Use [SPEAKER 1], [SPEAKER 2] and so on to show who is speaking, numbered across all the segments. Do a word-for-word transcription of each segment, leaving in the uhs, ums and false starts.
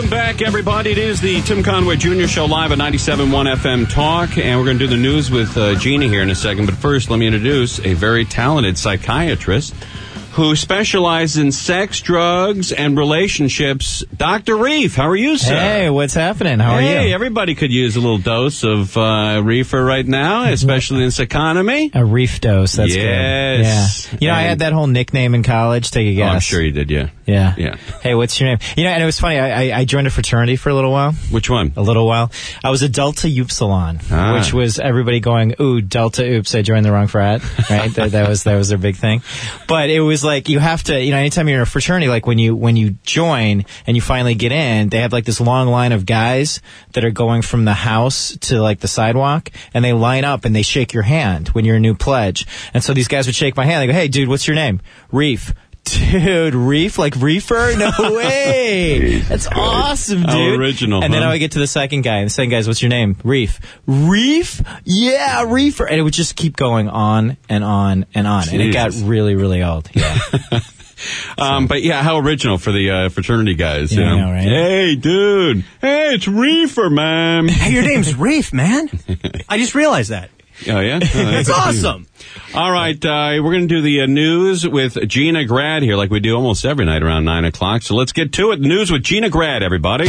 [SPEAKER 1] Welcome back, everybody. It is the Tim Conway Junior Show live at ninety-seven point one F M Talk, and we're going to do the news with uh, Gina here in a second. But first, let me introduce a very talented psychiatrist who specializes in sex, drugs, and relationships. Doctor Reef, how are you, sir?
[SPEAKER 2] Hey, what's happening? How are
[SPEAKER 1] hey,
[SPEAKER 2] you?
[SPEAKER 1] Hey, everybody could use a little dose of uh, reefer right now, especially in this economy.
[SPEAKER 2] A reef dose, that's
[SPEAKER 1] yes.
[SPEAKER 2] good. Yeah. You know,
[SPEAKER 1] and
[SPEAKER 2] I had that whole nickname in college. Take a guess.
[SPEAKER 1] Oh, I'm sure you did, yeah.
[SPEAKER 2] Yeah.
[SPEAKER 1] Yeah.
[SPEAKER 2] Hey, what's your name? You know, and it was funny. I, I, I joined a fraternity for a little while.
[SPEAKER 1] Which one?
[SPEAKER 2] A little while. I was a Delta Upsilon,
[SPEAKER 1] ah.
[SPEAKER 2] which was everybody going, ooh, Delta, oops, I joined the wrong frat. Right? that, that was that was their big thing. But it was like, you have to, you know, anytime you're in a fraternity, like when you when you join and you finally get in, they have like this long line of guys that are going from the house to like the sidewalk, and they line up and they shake your hand when you're a new pledge. And so these guys would shake my hand. They go, hey, dude, what's your name? Reef. Dude, Reef? Like reefer? No way! That's awesome, dude.
[SPEAKER 1] How original,
[SPEAKER 2] And
[SPEAKER 1] huh?
[SPEAKER 2] then I would get to the second guy, and the second guy's, what's your name? Reef. Reef? Yeah, reefer. And it would just keep going on and on and on.
[SPEAKER 1] Jesus.
[SPEAKER 2] And it got really, really old. Yeah.
[SPEAKER 1] Um, but yeah, how original for the uh, fraternity guys,
[SPEAKER 2] Yeah,
[SPEAKER 1] you know?
[SPEAKER 2] I know, right?
[SPEAKER 1] Hey, dude. Hey, it's Reefer, man.
[SPEAKER 3] Hey, your name's Reef, man. I just realized that.
[SPEAKER 1] Oh, yeah? Oh,
[SPEAKER 3] That's awesome.
[SPEAKER 1] All right, uh, we're going to do the uh, news with Gina Grad here, like we do almost every night around nine o'clock. So let's get to it. News with Gina Grad, everybody.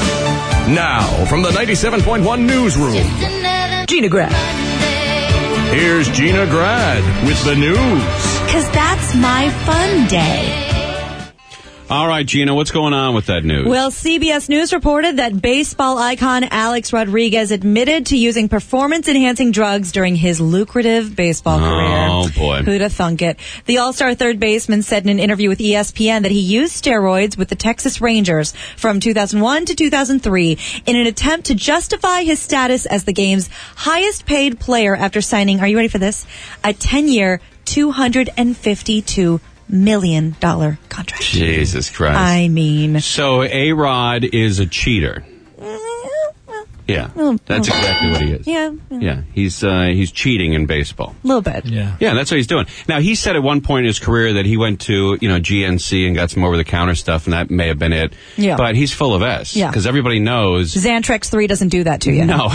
[SPEAKER 4] Now, from the ninety-seven point one newsroom,
[SPEAKER 5] Gina Grad.
[SPEAKER 4] here's Gina Grad with the news.
[SPEAKER 5] Because that's my fun day.
[SPEAKER 1] All right, Gina, what's going on with that news?
[SPEAKER 6] Well, C B S News reported that baseball icon Alex Rodriguez admitted to using performance-enhancing drugs during his lucrative baseball career.
[SPEAKER 1] Oh, boy.
[SPEAKER 6] Who'da thunk it? The All-Star third baseman said in an interview with E S P N that he used steroids with the Texas Rangers from two thousand one to two thousand three in an attempt to justify his status as the game's highest-paid player after signing, are you ready for this, a ten-year, two hundred fifty-two million dollars contract.
[SPEAKER 1] Jesus Christ.
[SPEAKER 6] I mean.
[SPEAKER 1] So A-Rod is a cheater. Yeah,
[SPEAKER 6] Oh,
[SPEAKER 1] that's
[SPEAKER 6] oh.
[SPEAKER 1] exactly what he is.
[SPEAKER 6] Yeah.
[SPEAKER 1] Yeah, he's uh, he's cheating in baseball.
[SPEAKER 6] A little bit.
[SPEAKER 2] Yeah.
[SPEAKER 1] Yeah, that's what he's doing. Now, he said at one point in his career that he went to, you know, G N C and got some over-the-counter stuff, and that may have been it.
[SPEAKER 6] Yeah.
[SPEAKER 1] But he's full of S.
[SPEAKER 6] Yeah.
[SPEAKER 1] Because everybody knows.
[SPEAKER 6] Xantrex three doesn't do that to you.
[SPEAKER 1] No.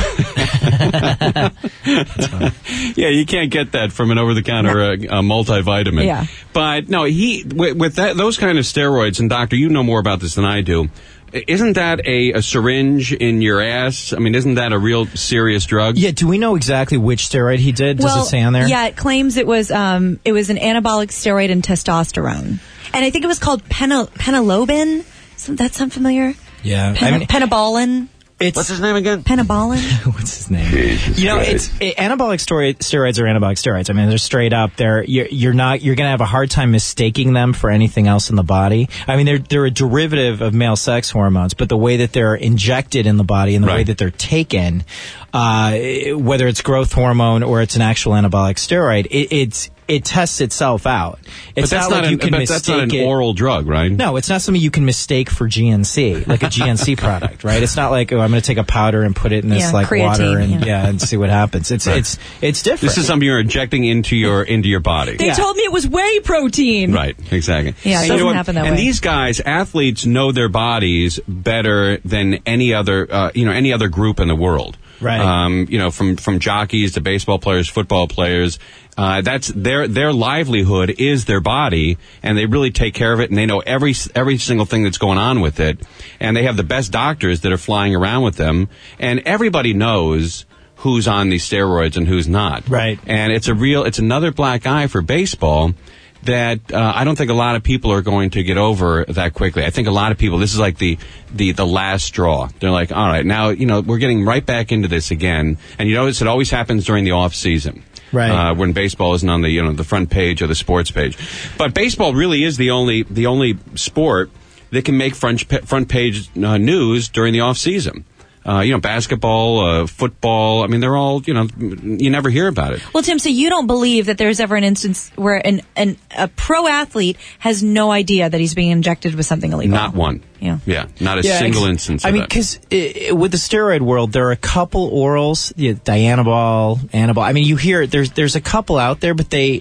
[SPEAKER 1] Yeah, you can't get that from an over-the-counter no. uh, uh, multivitamin.
[SPEAKER 6] Yeah.
[SPEAKER 1] But, no, he with, with that those kind of steroids, and, Doctor, you know more about this than I do, isn't that a, a syringe in your ass? I mean, isn't that a real serious drug?
[SPEAKER 2] Yeah, do we know exactly which steroid he did? Does
[SPEAKER 6] well,
[SPEAKER 2] it say on there?
[SPEAKER 6] Yeah, it claims it was um, it was an anabolic steroid and testosterone. And I think it was called pena, penilobin. Some, that sound familiar?
[SPEAKER 2] Yeah.
[SPEAKER 6] Pen,
[SPEAKER 2] I mean,
[SPEAKER 6] penabolin.
[SPEAKER 2] It's,
[SPEAKER 1] What's his name again?
[SPEAKER 6] Penabolin.
[SPEAKER 2] What's his name?
[SPEAKER 1] Jesus
[SPEAKER 2] you know,
[SPEAKER 1] Christ.
[SPEAKER 2] it's it, anabolic steroid, steroids are anabolic steroids. I mean, they're straight up. They're you're, you're not you're gonna have a hard time mistaking them for anything else in the body. I mean, they're they're a derivative of male sex hormones, but the way that they're injected in the body and the
[SPEAKER 1] Right.
[SPEAKER 2] way that they're taken, uh, whether it's growth hormone or it's an actual anabolic steroid, it, it's it tests itself out. It's
[SPEAKER 1] But that's
[SPEAKER 2] not,
[SPEAKER 1] not,
[SPEAKER 2] like
[SPEAKER 1] an,
[SPEAKER 2] you can
[SPEAKER 1] but
[SPEAKER 2] mistake
[SPEAKER 1] that's not an
[SPEAKER 2] it.
[SPEAKER 1] oral drug, right?
[SPEAKER 2] No, it's not something you can mistake for G N C, like a G N C product, right? It's not like, oh, I'm going to take a powder and put it in this
[SPEAKER 6] Yeah,
[SPEAKER 2] like
[SPEAKER 6] creatine,
[SPEAKER 2] water and
[SPEAKER 6] yeah.
[SPEAKER 2] yeah. and see what happens. It's
[SPEAKER 1] Right.
[SPEAKER 2] it's it's different.
[SPEAKER 1] This is something you're injecting into your into your body.
[SPEAKER 6] They
[SPEAKER 2] Yeah.
[SPEAKER 6] told me it was whey protein.
[SPEAKER 1] Right, exactly.
[SPEAKER 6] Yeah, it
[SPEAKER 1] And
[SPEAKER 6] doesn't
[SPEAKER 1] what?
[SPEAKER 6] happen that
[SPEAKER 1] and
[SPEAKER 6] way.
[SPEAKER 1] these guys, athletes, know their bodies better than any other, uh, you know, any other group in the world.
[SPEAKER 2] Right.
[SPEAKER 1] Um, you know, from from jockeys to baseball players, football players. Uh, that's their their livelihood is their body, and they really take care of it, and they know every every single thing that's going on with it, and they have the best doctors that are flying around with them, and everybody knows who's on these steroids and who's not.
[SPEAKER 2] Right.
[SPEAKER 1] And it's a real, it's another black eye for baseball that uh, I don't think a lot of people are going to get over that quickly. I think a lot of people, this is like the, the, the last straw. They're like, all right, now, you know, we're getting right back into this again. And you notice it always happens during the off season.
[SPEAKER 2] Right.
[SPEAKER 1] Uh, when baseball isn't on the, you know, the front page or the sports page. But baseball really is the only, the only sport that can make front, front page uh, news during the off season. Uh, you know, basketball, uh, football. I mean, they're all, you know, you never hear about it.
[SPEAKER 6] Well, Tim, so you don't believe that there's ever an instance where an, an a pro athlete has no idea that he's being injected with something illegal?
[SPEAKER 1] Not one.
[SPEAKER 6] Yeah.
[SPEAKER 1] Yeah, not a
[SPEAKER 2] Yeah,
[SPEAKER 1] single
[SPEAKER 2] ex-
[SPEAKER 1] instance of
[SPEAKER 2] I mean,
[SPEAKER 1] that.
[SPEAKER 2] because with the steroid world, there are a couple orals, yeah, Dianabol, Anabol. I mean, you hear there's there's a couple out there, but they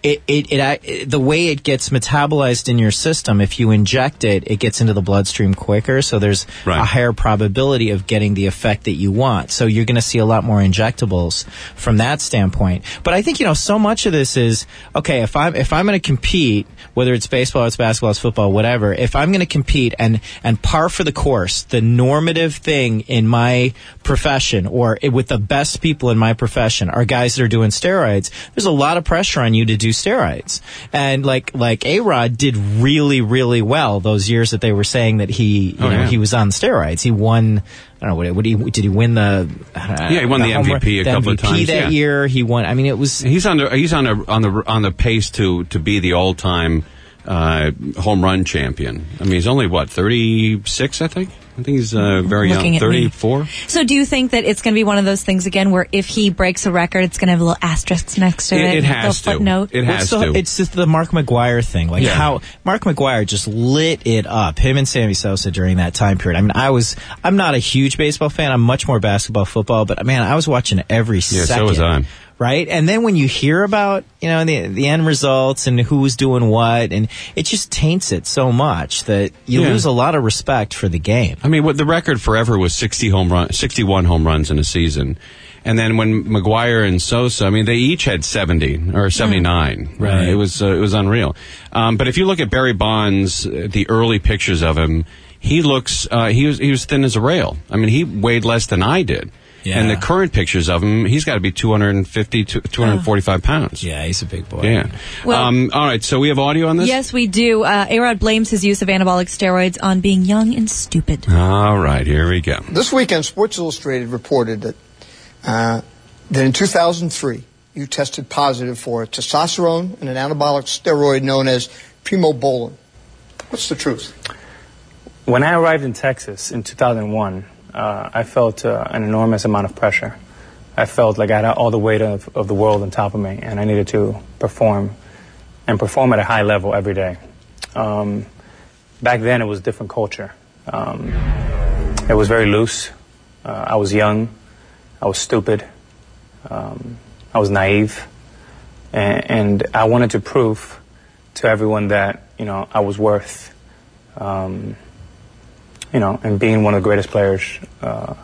[SPEAKER 2] It, it, it, it, the way it gets metabolized in your system, if you inject it, it gets into the bloodstream quicker, so there's
[SPEAKER 1] Right.
[SPEAKER 2] a higher probability of getting the effect that you want. So you're going to see a lot more injectables from that standpoint. But I think, you know, so much of this is, okay, if I'm, if I'm going to compete, whether it's baseball, it's basketball, it's football, whatever, if I'm going to compete and, and par for the course, the normative thing in my profession or with the best people in my profession are guys that are doing steroids, there's a lot of pressure on you to do steroids. And like like A-Rod did really, really well those years that they were saying that he you
[SPEAKER 1] Oh,
[SPEAKER 2] know
[SPEAKER 1] yeah.
[SPEAKER 2] he was on steroids. He won, I don't know, what, what did, he, did he win the uh,
[SPEAKER 1] Yeah, he won the
[SPEAKER 2] home
[SPEAKER 1] M V P
[SPEAKER 2] run-
[SPEAKER 1] a
[SPEAKER 2] the
[SPEAKER 1] couple of
[SPEAKER 2] M V P
[SPEAKER 1] times,
[SPEAKER 2] that
[SPEAKER 1] yeah.
[SPEAKER 2] year. He won. I mean, it was
[SPEAKER 1] He's on the he's on the on the on the pace to to be the all time uh, home run champion. I mean, he's only what thirty-six, I think. I think he's uh, very
[SPEAKER 6] Looking
[SPEAKER 1] young,
[SPEAKER 6] at me.
[SPEAKER 1] thirty-four.
[SPEAKER 6] So do you think that it's going to be one of those things again where if he breaks a record, it's going to have a little asterisk next to
[SPEAKER 1] It,
[SPEAKER 6] it?
[SPEAKER 1] it has
[SPEAKER 6] little
[SPEAKER 1] to.
[SPEAKER 6] footnote?
[SPEAKER 1] It has
[SPEAKER 2] Well, so
[SPEAKER 1] to.
[SPEAKER 2] It's just the Mark McGuire thing. Like
[SPEAKER 1] Yeah.
[SPEAKER 2] how Mark McGuire just lit it up. Him and Sammy Sosa during that time period. I mean, I was, I'm not a huge baseball fan. I'm much more basketball, football, but man, I was watching every
[SPEAKER 1] Yeah, so
[SPEAKER 2] second.
[SPEAKER 1] was I.
[SPEAKER 2] Right? And then when you hear about, you know, the the end results and who's doing what, and it just taints it so much that you
[SPEAKER 1] Yeah.
[SPEAKER 2] lose a lot of respect for the game.
[SPEAKER 1] I mean, what the record forever was sixty home run, sixty-one home runs in a season. And then when McGuire and Sosa, I mean, they each had seventy or seventy-nine.
[SPEAKER 2] Right.
[SPEAKER 1] Uh, it was uh, it was unreal. Um, but if you look at Barry Bonds, uh, the early pictures of him, he looks uh, he was he was thin as a rail. I mean, he weighed less than I did.
[SPEAKER 2] Yeah.
[SPEAKER 1] And the current pictures of him, he's got to be two hundred fifty, two hundred forty-five pounds.
[SPEAKER 2] Yeah, he's a big boy.
[SPEAKER 1] Yeah.
[SPEAKER 6] Well-
[SPEAKER 1] um, all right. So we have audio on this.
[SPEAKER 6] Yes, we do. Uh, A-Rod blames his use of anabolic steroids on being young and stupid.
[SPEAKER 1] All right. Here we go.
[SPEAKER 7] This weekend, Sports Illustrated reported that uh, that in two thousand three, you tested positive for testosterone and an anabolic steroid known as primobolan. What's the truth?
[SPEAKER 8] When I arrived in Texas in two thousand one, uh, I felt uh, an enormous amount of pressure. I felt like I had all the weight of, of the world on top of me, and I needed to perform, and perform at a high level every day. Um, back then, it was a different culture. Um, it was very loose. Uh, I was young. I was stupid. Um, I was naive. And, and I wanted to prove to everyone that, you know, I was worth... Um, you know, and being one of the greatest players uh,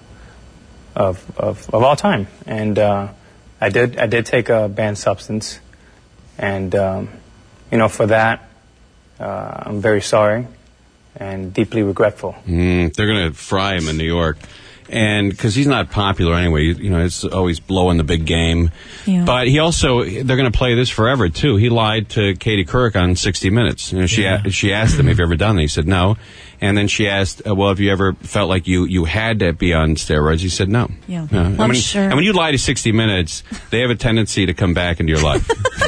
[SPEAKER 8] of, of of all time. And uh, I did I did take a banned substance, and um, you know, for that, uh, I'm very sorry and deeply regretful.
[SPEAKER 1] Mm, they're going to fry him in New York. And because he's not popular anyway, you, you know, it's always blowing the big game.
[SPEAKER 6] Yeah.
[SPEAKER 1] But he also, they're going to play this forever too. He lied to Katie Couric on sixty minutes. You know, she
[SPEAKER 2] Yeah.
[SPEAKER 1] a, she asked him, "Have you ever done that?" He said no. And then she asked, uh, "Well, have you ever felt like you, you had to be on steroids?" He said no.
[SPEAKER 6] Yeah.
[SPEAKER 1] No.
[SPEAKER 6] Well,
[SPEAKER 1] and,
[SPEAKER 6] I'm
[SPEAKER 1] when,
[SPEAKER 6] sure.
[SPEAKER 1] and when you lie to sixty minutes, they have a tendency to come back into your life.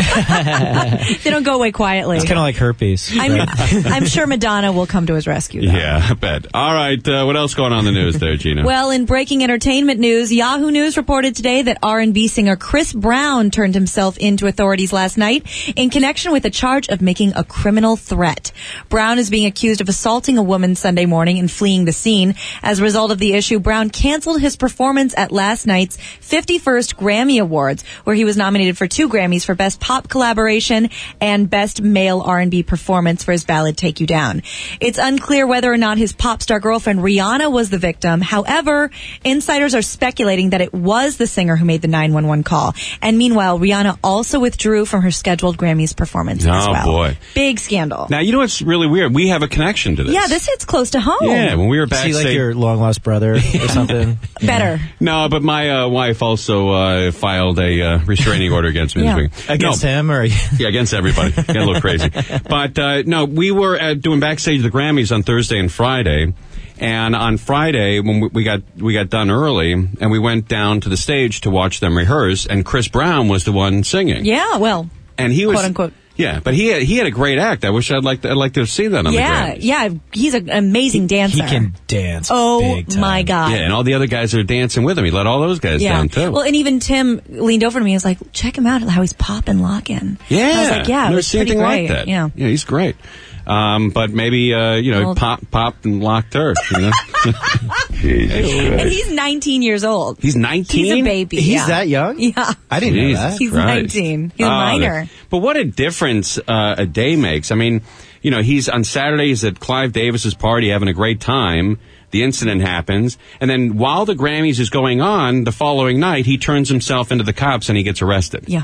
[SPEAKER 6] They don't go away quietly.
[SPEAKER 2] It's kind of like herpes.
[SPEAKER 6] I'm,
[SPEAKER 2] right?
[SPEAKER 6] I'm sure Madonna will come to his rescue, though.
[SPEAKER 1] Yeah, I bet. All right, uh, what else going on in the news there, Gina?
[SPEAKER 6] Well, in breaking entertainment news, Yahoo News reported today that R and B singer Chris Brown turned himself into authorities last night in connection with a charge of making a criminal threat. Brown is being accused of assaulting a woman Sunday morning and fleeing the scene. As a result of the issue, Brown canceled his performance at last night's fifty-first Grammy Awards, where he was nominated for two Grammys for Best Pop Collaboration and Best Male R and B Performance for his ballad Take You Down. It's unclear whether or not his pop star girlfriend Rihanna was the victim. However, insiders are speculating that it was the singer who made the nine one one call. And meanwhile, Rihanna also withdrew from her scheduled Grammys performance as
[SPEAKER 1] Oh,
[SPEAKER 6] well.
[SPEAKER 1] boy.
[SPEAKER 6] Big scandal.
[SPEAKER 1] Now, you know what's really weird? We have a connection to this.
[SPEAKER 6] Yeah, this hits close to home.
[SPEAKER 1] Yeah, when we were
[SPEAKER 2] Is he
[SPEAKER 1] backstage.
[SPEAKER 2] like your long lost brother or something?
[SPEAKER 6] Better.
[SPEAKER 1] No, but my uh, wife also uh, filed a uh, restraining order against me
[SPEAKER 6] Yeah.
[SPEAKER 1] this week.
[SPEAKER 2] Against
[SPEAKER 1] no,
[SPEAKER 2] him or
[SPEAKER 1] Yeah, against everybody. Got a little crazy. But uh, no, we were uh, doing backstage at the Grammys on Thursday and Friday. And on Friday, when we- we got we got done early, and we went down to the stage to watch them rehearse, and Chris Brown was the one singing.
[SPEAKER 6] Yeah, well,
[SPEAKER 1] And he was
[SPEAKER 6] quote unquote.
[SPEAKER 1] Yeah, but he had, he had a great act. I wish I'd like to, I'd like to see that on
[SPEAKER 6] Yeah,
[SPEAKER 1] the Grammys.
[SPEAKER 6] yeah, he's an amazing dancer.
[SPEAKER 2] he can dance.
[SPEAKER 6] Oh
[SPEAKER 2] big time.
[SPEAKER 6] my God.
[SPEAKER 1] Yeah, and all the other guys are dancing with him. He let all those guys
[SPEAKER 6] Yeah.
[SPEAKER 1] down too.
[SPEAKER 6] Well, and even Tim leaned over to me and was like, check him out, how he's popping locking.
[SPEAKER 1] Yeah,
[SPEAKER 6] I was like, yeah, it
[SPEAKER 1] never
[SPEAKER 6] was
[SPEAKER 1] seen
[SPEAKER 6] pretty
[SPEAKER 1] anything
[SPEAKER 6] great.
[SPEAKER 1] like that.
[SPEAKER 6] Yeah.
[SPEAKER 1] yeah, he's great. Um, but maybe uh, you know,
[SPEAKER 6] Well-
[SPEAKER 1] pop, popped and locked her. You know.
[SPEAKER 6] And he's nineteen years old.
[SPEAKER 1] He's nineteen?
[SPEAKER 6] He's a baby.
[SPEAKER 2] He's
[SPEAKER 6] yeah.
[SPEAKER 2] that young?
[SPEAKER 6] Yeah.
[SPEAKER 2] I didn't know
[SPEAKER 1] Jesus
[SPEAKER 2] that.
[SPEAKER 6] He's
[SPEAKER 1] Christ.
[SPEAKER 6] nineteen. He's a
[SPEAKER 1] Oh,
[SPEAKER 6] minor.
[SPEAKER 1] that- But what a difference uh, a day makes. I mean, you know, he's on Saturdays at Clive Davis's party having a great time. The incident happens. And then while the Grammys is going on, the following night, he turns himself into the cops and he gets arrested.
[SPEAKER 6] Yeah.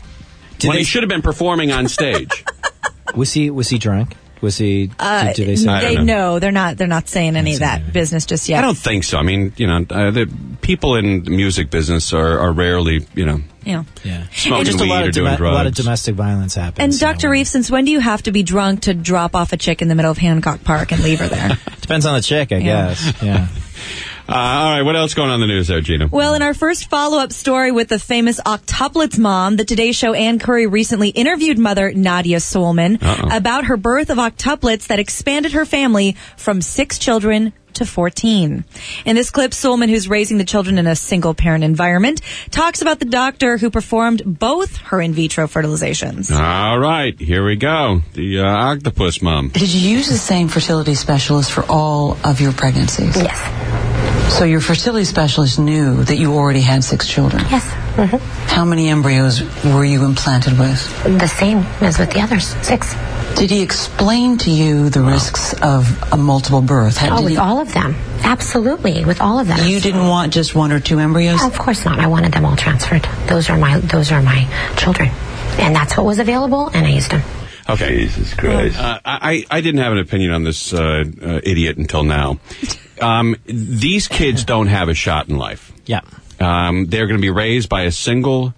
[SPEAKER 1] When he should have been performing on stage.
[SPEAKER 2] Was he was he drunk? Was he?
[SPEAKER 6] Uh,
[SPEAKER 2] did, did they say?
[SPEAKER 1] I don't
[SPEAKER 6] they
[SPEAKER 1] know.
[SPEAKER 6] no, they're not. They're not saying any of that business just yet.
[SPEAKER 1] I don't think so. I mean, you know, uh, the people in the music business are, are rarely, you know,
[SPEAKER 6] Yeah.
[SPEAKER 2] Yeah.
[SPEAKER 1] smoking
[SPEAKER 2] Just a
[SPEAKER 1] weed
[SPEAKER 2] lot,
[SPEAKER 1] or
[SPEAKER 2] of
[SPEAKER 1] doing
[SPEAKER 2] dome- a
[SPEAKER 1] drugs.
[SPEAKER 2] lot of domestic violence happens.
[SPEAKER 6] And
[SPEAKER 2] so-
[SPEAKER 6] Doctor Reeves, since when do you have to be drunk to drop off a chick in the middle of Hancock Park and leave her there?
[SPEAKER 2] Depends on the chick, I
[SPEAKER 6] Yeah.
[SPEAKER 2] guess. Yeah.
[SPEAKER 1] Uh, all right, what else going on in the news there, Gina?
[SPEAKER 6] Well, in our first follow-up story with the famous octuplets mom, the Today Show Ann Curry recently interviewed mother Nadia Solman
[SPEAKER 1] Uh-oh.
[SPEAKER 6] about her birth of octuplets that expanded her family from six children to fourteen. In this clip, Solman, who's raising the children in a single-parent environment, talks about the doctor who performed both her in vitro fertilizations.
[SPEAKER 1] All right, here we go. The uh, octopus mom.
[SPEAKER 9] Did you use the same fertility specialist for all of your pregnancies?
[SPEAKER 10] Yes.
[SPEAKER 9] So your fertility specialist knew that you already had six children?
[SPEAKER 10] Yes. Mm-hmm.
[SPEAKER 9] How many embryos were you implanted with?
[SPEAKER 10] The same as with the others, six.
[SPEAKER 9] Did he explain to you the risks of a multiple birth? Had-
[SPEAKER 10] Oh,
[SPEAKER 9] did
[SPEAKER 10] with
[SPEAKER 9] he-
[SPEAKER 10] all of them. Absolutely, with all of them.
[SPEAKER 9] You didn't want just one or two embryos?
[SPEAKER 10] Of course not. I wanted them all transferred. Those are my those are my children. And that's what was available, and I used them.
[SPEAKER 1] Okay. Jesus Christ. Uh, I, I didn't have an opinion on this uh, uh, idiot until now. Um, these kids don't have a shot in life.
[SPEAKER 2] Yeah.
[SPEAKER 1] Um, they're going to be raised by a single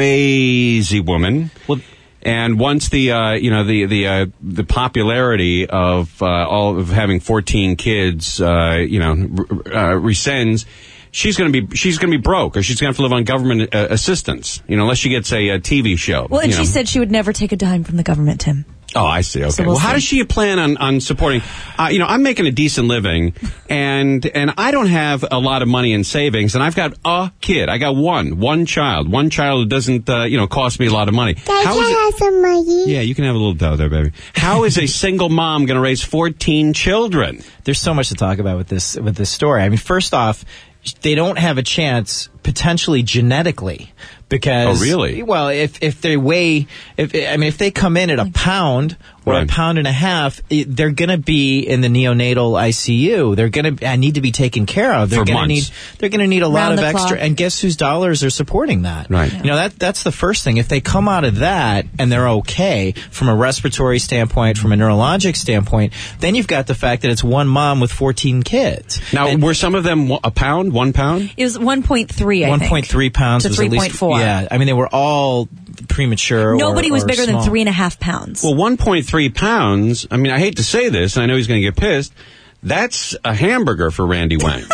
[SPEAKER 1] crazy woman.
[SPEAKER 2] Well,
[SPEAKER 1] and once the uh, you know the the uh, the popularity of uh, all of having fourteen kids uh, you know uh, rescinds, she's going to be she's going to be broke, or she's going to have to live on government uh, assistance. You know, unless she gets a, a T V show.
[SPEAKER 6] Well, and
[SPEAKER 1] you
[SPEAKER 6] she
[SPEAKER 1] know.
[SPEAKER 6] said she would never take a dime from the government, Tim.
[SPEAKER 1] Oh, I see. Okay.
[SPEAKER 6] So we'll
[SPEAKER 1] well, how
[SPEAKER 6] see.
[SPEAKER 1] does she plan on, on supporting? Uh, you know, I'm making a decent living, and and I don't have a lot of money in savings, and I've got a kid. I got one, one child, one child who doesn't, uh, you know, cost me a lot of money. How is it-
[SPEAKER 11] have some money.
[SPEAKER 1] Yeah, you can have a little dough there, baby. How is a single mom going to raise fourteen children?
[SPEAKER 2] There's so much to talk about with this with this story. I mean, first off, they don't have a chance potentially genetically because
[SPEAKER 1] Oh, really?
[SPEAKER 2] well, if if they weigh, if I mean, if they come in at a pound or
[SPEAKER 1] Right.
[SPEAKER 2] a pound and a half, it, they're going to be in the neonatal I C U. They're going to need to be taken care of. They're
[SPEAKER 1] For
[SPEAKER 2] going to need
[SPEAKER 1] months.
[SPEAKER 2] they're going to need a lot
[SPEAKER 6] Round
[SPEAKER 2] of
[SPEAKER 6] the
[SPEAKER 2] extra.
[SPEAKER 6] clock.
[SPEAKER 2] And guess whose dollars are supporting that?
[SPEAKER 1] Right.
[SPEAKER 2] You know, that that's the first thing. If they come out of that and they're okay from a respiratory standpoint, from a neurologic standpoint, then you've got the fact that it's one mom with fourteen kids.
[SPEAKER 1] Now,
[SPEAKER 2] And-
[SPEAKER 1] were some of them a pound, one pound?
[SPEAKER 6] It was one point three, I
[SPEAKER 2] one
[SPEAKER 6] think.
[SPEAKER 2] point three pounds
[SPEAKER 6] to
[SPEAKER 2] was at least
[SPEAKER 6] three point four.
[SPEAKER 2] Yeah, I mean they were all premature.
[SPEAKER 6] Nobody
[SPEAKER 2] or,
[SPEAKER 6] was
[SPEAKER 2] or
[SPEAKER 6] bigger
[SPEAKER 2] small.
[SPEAKER 6] than three and a half pounds.
[SPEAKER 1] Well, one point three pounds. I mean, I hate to say this, and I know he's going to get pissed. That's a hamburger for Randy Wang.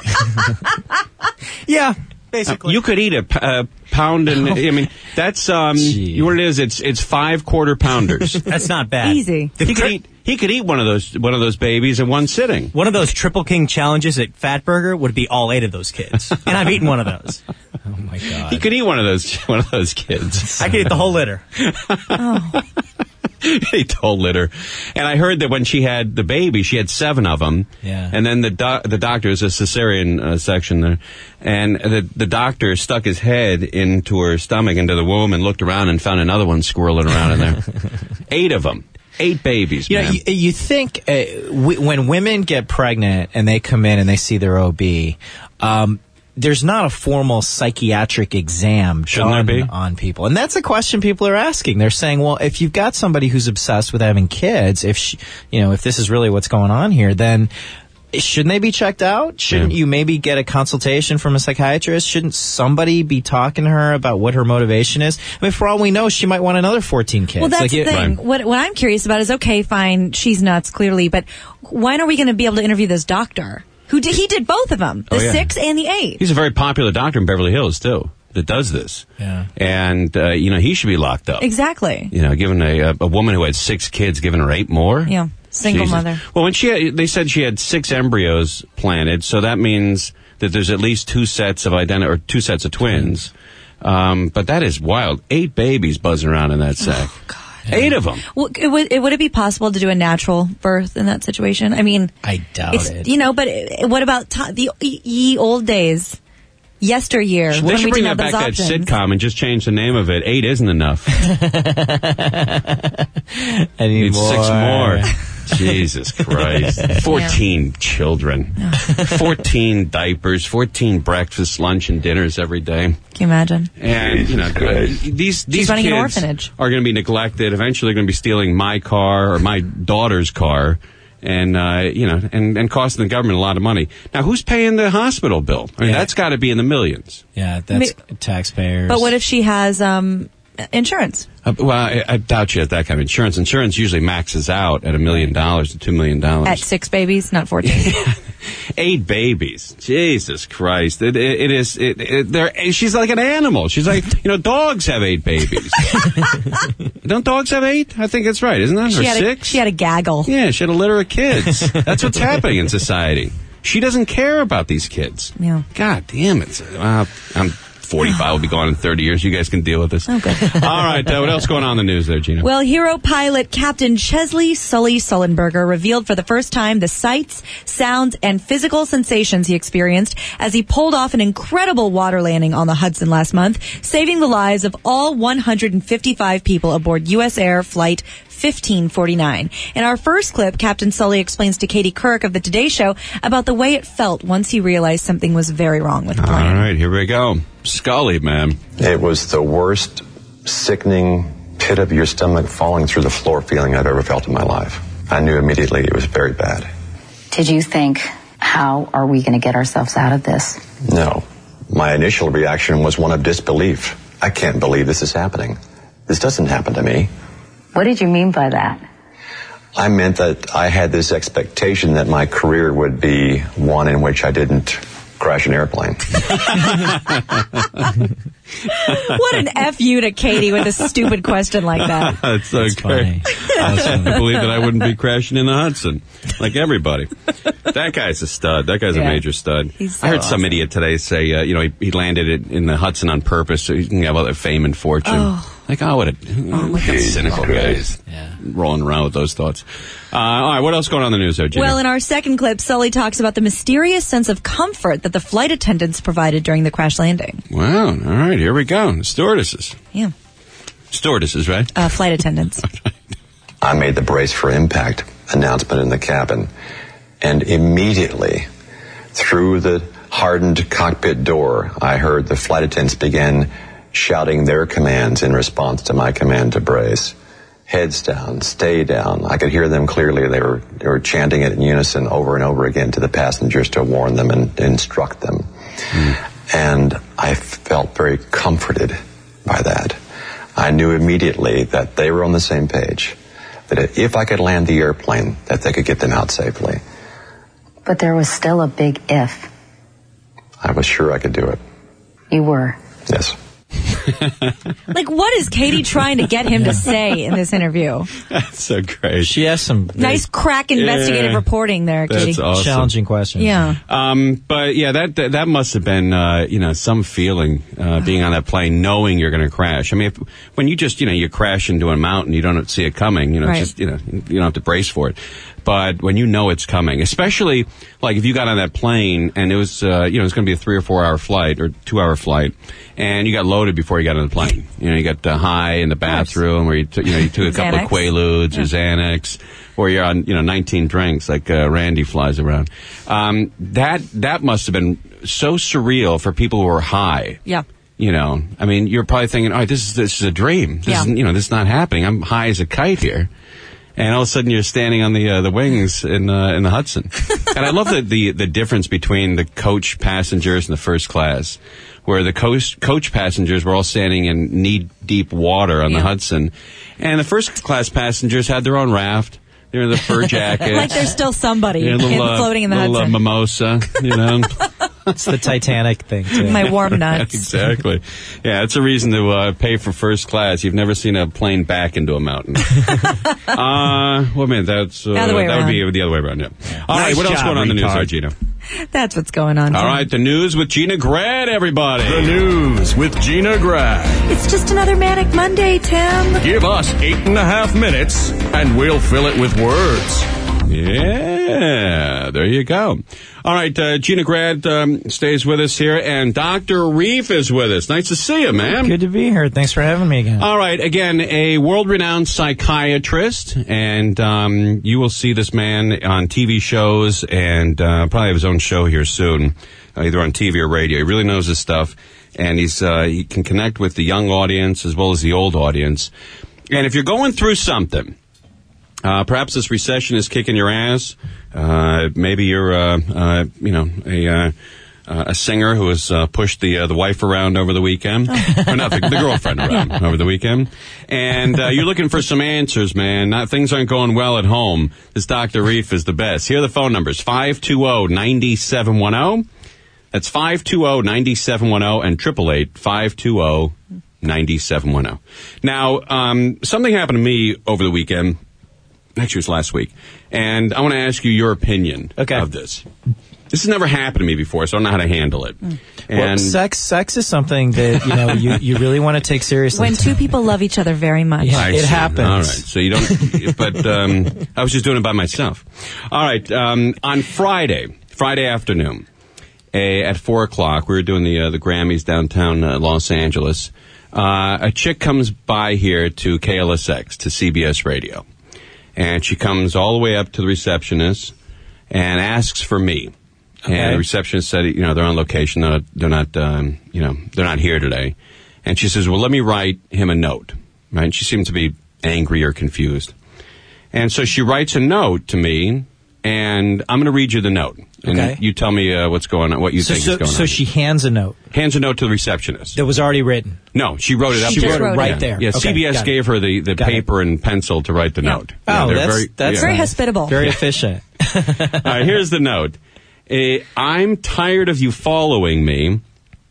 [SPEAKER 3] Yeah, basically.
[SPEAKER 1] You could eat a, p- a pound, and I mean that's um,
[SPEAKER 2] Gee.
[SPEAKER 1] you know what it is. It's it's five quarter pounders.
[SPEAKER 3] That's not bad.
[SPEAKER 6] Easy.
[SPEAKER 3] The
[SPEAKER 1] he could
[SPEAKER 3] tri-
[SPEAKER 1] eat he could eat one of those one of those babies in one sitting.
[SPEAKER 3] One of those Triple King challenges at Fatburger would be all eight of those kids. And I've eaten one of those.
[SPEAKER 2] Oh my god!
[SPEAKER 1] He could eat one of those one of those kids.
[SPEAKER 3] I could eat the whole litter.
[SPEAKER 1] He told litter, and I heard that when she had the baby, she had seven of them.
[SPEAKER 2] Yeah.
[SPEAKER 1] And then the do- the doctor is a cesarean uh, section there, and the the doctor stuck his head into her stomach, into the womb, and looked around and found another one swirling around in there. Eight of them. Eight babies,
[SPEAKER 2] You know,
[SPEAKER 1] man.
[SPEAKER 2] you, you think uh, w- when women get pregnant and they come in and they see their O B, um, there's not a formal psychiatric exam
[SPEAKER 1] Shouldn't
[SPEAKER 2] done
[SPEAKER 1] there be?
[SPEAKER 2] on people, and that's a question people are asking. They're saying, well, if you've got somebody who's obsessed with having kids, if she, you know, if this is really what's going on here, then shouldn't they be checked out? Shouldn't
[SPEAKER 1] Yeah.
[SPEAKER 2] you maybe get a consultation from a psychiatrist? Shouldn't somebody be talking to her about what her motivation is? I mean, for all we know, she might want another fourteen kids.
[SPEAKER 6] Well, that's
[SPEAKER 2] Like,
[SPEAKER 6] the
[SPEAKER 2] you-
[SPEAKER 6] thing.
[SPEAKER 1] Right.
[SPEAKER 6] What, what I'm curious about is, okay, fine, she's nuts, clearly, but when are we going to be able to interview this doctor? Who did, he did both of them, the
[SPEAKER 1] Oh, yeah.
[SPEAKER 6] six and the eight.
[SPEAKER 1] He's a very popular doctor in Beverly Hills too that does this.
[SPEAKER 2] Yeah.
[SPEAKER 1] And uh, you know he should be locked up.
[SPEAKER 6] Exactly.
[SPEAKER 1] You know, given a a woman who had six kids, giving her eight more.
[SPEAKER 6] Yeah. Single
[SPEAKER 1] Jesus.
[SPEAKER 6] mother.
[SPEAKER 1] Well, when she had, they said she had six embryos planted, so that means that there's at least two sets of identi- or two sets of twins. Um, but that is wild. Eight babies buzzing around in that sack.
[SPEAKER 6] Oh, God.
[SPEAKER 1] Eight of them.
[SPEAKER 6] Well, it would, it, would it be possible to do a natural birth in that situation? I mean,
[SPEAKER 2] I doubt
[SPEAKER 6] it's,
[SPEAKER 2] it.
[SPEAKER 6] You know, but it, what about t- the ye old days? Yesteryear,
[SPEAKER 1] They
[SPEAKER 6] when
[SPEAKER 1] should
[SPEAKER 6] we
[SPEAKER 1] bring
[SPEAKER 6] didn't
[SPEAKER 1] that
[SPEAKER 6] have
[SPEAKER 1] back,
[SPEAKER 6] those
[SPEAKER 1] that
[SPEAKER 6] options.
[SPEAKER 1] sitcom, and just change the name of it. Eight isn't enough. Need six more. Jesus Christ. Fourteen children. Fourteen diapers. Fourteen breakfast, lunch, and dinners every day.
[SPEAKER 6] Can you imagine?
[SPEAKER 1] And, you know, these, these
[SPEAKER 6] running
[SPEAKER 1] kids
[SPEAKER 6] an orphanage.
[SPEAKER 1] are going to be neglected. Eventually, they're going to be stealing my car or my daughter's car. And, uh, you know, and, and costing the government a lot of money. Now, who's paying the hospital bill? I mean,
[SPEAKER 2] Yeah.
[SPEAKER 1] that's got to be in the millions.
[SPEAKER 2] Yeah, that's taxpayers.
[SPEAKER 6] But what if she has um, insurance?
[SPEAKER 1] Uh, well, I, I doubt she has that kind of insurance. Insurance usually maxes out at a million dollars to two million dollars.
[SPEAKER 6] At six babies, not fourteen.
[SPEAKER 1] Eight babies. Jesus Christ. It, it, it is, it, it, they're, she's like an animal. She's like, you know, dogs have eight babies. Don't dogs have eight? I think that's right, isn't that?
[SPEAKER 6] She
[SPEAKER 1] or
[SPEAKER 6] had
[SPEAKER 1] six?
[SPEAKER 6] A, she had a gaggle.
[SPEAKER 1] Yeah, she had a litter of kids. That's what's happening in society. She doesn't care about these kids.
[SPEAKER 6] Yeah.
[SPEAKER 1] God damn it. Uh, I'm forty-five. I'll be gone in thirty years. You guys can deal with this.
[SPEAKER 6] Okay.
[SPEAKER 1] All right. Uh, what else going on in the news there, Gina?
[SPEAKER 6] Well, hero pilot Captain Chesley Sully Sullenberger revealed for the first time the sights, sounds, and physical sensations he experienced as he pulled off an incredible water landing on the Hudson last month, saving the lives of all one hundred fifty-five people aboard U S Air Flight fifteen forty-nine. In our first clip, Captain Sully explains to Katie Couric of the Today Show about the way it felt once he realized something was very wrong with the plane.
[SPEAKER 1] All right, here we go. Scully, man.
[SPEAKER 11] It was the worst, sickening, pit of your stomach falling through the floor feeling I've ever felt in my life. I knew immediately it was very bad.
[SPEAKER 12] Did you think, how are we going to get ourselves out of this?
[SPEAKER 11] No. My initial reaction was one of disbelief. I can't believe this is happening. This doesn't happen to me.
[SPEAKER 12] What did you mean by that?
[SPEAKER 11] I meant that I had this expectation that my career would be one in which I didn't crash an airplane.
[SPEAKER 6] What an F you to Katie with a stupid question like that.
[SPEAKER 1] That's so
[SPEAKER 2] That's
[SPEAKER 1] great. I can't believe that I wouldn't be crashing in the Hudson like everybody. That guy's a stud. That guy's
[SPEAKER 6] Yeah.
[SPEAKER 1] a major stud.
[SPEAKER 6] He's so
[SPEAKER 1] I heard some
[SPEAKER 6] awesome.
[SPEAKER 1] idiot today say, uh, you know, he, he landed it in the Hudson on purpose so he can have all that fame and fortune.
[SPEAKER 6] Oh.
[SPEAKER 1] Like, oh, what a oh, cynical guys.
[SPEAKER 2] Yeah.
[SPEAKER 1] Rolling around with those thoughts. Uh, all right, what else going on in the news there, Gina?
[SPEAKER 6] Well, in our second clip, Sully talks about the mysterious sense of comfort that the flight attendants provided during the crash landing.
[SPEAKER 1] Wow. All right, here we go. Stewardesses.
[SPEAKER 6] Yeah.
[SPEAKER 1] Stewardesses, right?
[SPEAKER 6] Uh, flight attendants.
[SPEAKER 11] I made the brace for impact announcement in the cabin, and immediately, through the hardened cockpit door, I heard the flight attendants begin shouting their commands in response to my command to brace. Heads down, stay down. I could hear them clearly. They were they were chanting it in unison over and over again to the passengers to warn them and instruct them. Mm. And I felt very comforted by that. I knew immediately that they were on the same page, that if I could land the airplane, that they could get them out safely.
[SPEAKER 12] But there was still a big if.
[SPEAKER 11] I was sure I could do it.
[SPEAKER 12] You were.
[SPEAKER 11] Yes.
[SPEAKER 6] Like, what is Katie trying to get him to say in this interview?
[SPEAKER 1] That's so great.
[SPEAKER 2] She has some
[SPEAKER 6] Nice crack investigative
[SPEAKER 1] Yeah.
[SPEAKER 6] reporting there, Katie.
[SPEAKER 1] That's awesome.
[SPEAKER 2] challenging questions.
[SPEAKER 6] Yeah.
[SPEAKER 1] Um, but yeah, that that, that must have been uh, you know some feeling uh, being on that plane, knowing you're going to crash. I mean, if, when you just you know you crash into a mountain, you don't see it coming. You know,
[SPEAKER 6] Right.
[SPEAKER 1] it's just you know you don't have to brace for it. But when you know it's coming, especially like if you got on that plane and it was uh, you know it's going to be a three or four hour flight or two hour flight, and you got loaded before you got on the plane. You know, you got uh, high in the bathroom, or you t- you know you took a couple
[SPEAKER 6] Xanax.
[SPEAKER 1] of Quaaludes or Xanax, or you're on you know nineteen drinks like uh, Randy flies around. Um, that that must have been so surreal for people who were high.
[SPEAKER 6] Yeah.
[SPEAKER 1] You know, I mean, you're probably thinking, "Oh, this is this is a dream. This
[SPEAKER 6] Yeah.
[SPEAKER 1] is you know, this is not happening. I'm high as a kite here." And all of a sudden, you're standing on the uh, the wings in uh, in the Hudson. And I love the, the the difference between the coach passengers and the first class, where the coach coach passengers were all standing in knee deep water on the
[SPEAKER 6] Yeah.
[SPEAKER 1] Hudson, and the first class passengers had their own raft. They're in the fur jackets.
[SPEAKER 6] Like there's still somebody
[SPEAKER 1] Yeah, little,
[SPEAKER 6] in,
[SPEAKER 1] uh,
[SPEAKER 6] floating in the
[SPEAKER 1] little, uh,
[SPEAKER 6] Hudson.
[SPEAKER 1] mimosa, you know.
[SPEAKER 2] It's the Titanic thing, too.
[SPEAKER 6] My warm nuts.
[SPEAKER 1] Exactly. Yeah, it's a reason to uh, pay for first class. You've never seen a plane back into a mountain. uh, well, man, that's uh,
[SPEAKER 6] The other way
[SPEAKER 1] that would
[SPEAKER 6] around.
[SPEAKER 1] be the other way around. Yeah. All right,
[SPEAKER 3] Nice
[SPEAKER 1] what else
[SPEAKER 3] job,
[SPEAKER 1] going on in the news,
[SPEAKER 3] retard.
[SPEAKER 1] Argino?
[SPEAKER 6] That's what's going on.
[SPEAKER 1] All
[SPEAKER 6] Tim.
[SPEAKER 1] right, the news with Gina Grad, everybody.
[SPEAKER 4] The news with Gina Grad.
[SPEAKER 6] It's just another Manic Monday, Tim.
[SPEAKER 4] Give us eight and a half minutes, and we'll fill it with words.
[SPEAKER 1] Yeah, there you go. All right, uh, Gina Grad um, stays with us here, and Doctor Reef is with us. Nice to see you, man.
[SPEAKER 2] Good to be here. Thanks for having me again.
[SPEAKER 1] All right, again, a world-renowned psychiatrist, and um, you will see this man on T V shows and uh, probably have his own show here soon, uh, either on T V or radio. He really knows his stuff, and he's uh, he can connect with the young audience as well as the old audience. And if you're going through something, Uh, perhaps this recession is kicking your ass. Uh, maybe you're, uh, uh, you know, a uh, uh, a singer who has uh, pushed the uh, the wife around over the weekend, or not the, the girlfriend around over the weekend, and uh, you're looking for some answers, man. Not, things aren't going well at home. This Doctor Reef is the best. Here are the phone numbers: five two zero, nine seven one zero. That's five two zero, nine seven one zero, and triple eight five two zero, nine seven one zero. Now, um, something happened to me over the weekend. Actually, it was last week. And I want to ask you your opinion
[SPEAKER 2] okay.
[SPEAKER 1] of this. This has never happened to me before, so I don't know how to handle it.
[SPEAKER 2] Mm.
[SPEAKER 1] And
[SPEAKER 2] well, sex sex is something that, you know, you, you really want to take seriously.
[SPEAKER 6] When two people love each other very much.
[SPEAKER 2] Yeah,
[SPEAKER 1] I
[SPEAKER 2] it
[SPEAKER 1] see.
[SPEAKER 2] happens.
[SPEAKER 1] All right. So you don't, but um, I was just doing it by myself. All right. Um, on Friday, Friday afternoon, a, at four o'clock, we were doing the uh, the Grammys downtown uh, Los Angeles. Uh, a chick comes by here to K L S X, to C B S Radio. And she comes all the way up to the receptionist and asks for me. Okay. And the receptionist said, you know, they're on location. They're not, they're not um, you know, they're not here today. And she says, well, let me write him a note. Right? And she seemed to be angry or confused. And so she writes a note to me, and I'm going to read you the note. And
[SPEAKER 2] okay.
[SPEAKER 1] you tell me uh, what's going on, what you
[SPEAKER 2] so,
[SPEAKER 1] think
[SPEAKER 2] so,
[SPEAKER 1] is going
[SPEAKER 2] so
[SPEAKER 1] on.
[SPEAKER 2] So she hands a note.
[SPEAKER 1] Hands a note to the receptionist.
[SPEAKER 2] That was already written.
[SPEAKER 1] No, she wrote it up.
[SPEAKER 2] She wrote it right
[SPEAKER 1] yeah.
[SPEAKER 2] there.
[SPEAKER 1] Yeah,
[SPEAKER 2] Okay,
[SPEAKER 1] C B S
[SPEAKER 2] got it.
[SPEAKER 1] gave her the, the
[SPEAKER 2] Got
[SPEAKER 1] paper it. and pencil to write the
[SPEAKER 6] Yeah.
[SPEAKER 1] note.
[SPEAKER 2] Oh,
[SPEAKER 1] Yeah, they're
[SPEAKER 2] that's
[SPEAKER 1] very,
[SPEAKER 2] that's
[SPEAKER 1] yeah.
[SPEAKER 6] Very hospitable.
[SPEAKER 2] Very efficient.
[SPEAKER 1] All right, here's the note. Uh, I'm tired of you following me,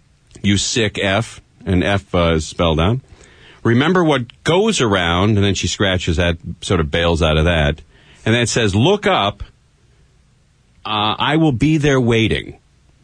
[SPEAKER 1] you sick F, and F uh, is spelled out. Remember what goes around, and then she scratches that, sort of bails out of that, and then it says, look up, uh, I will be there waiting.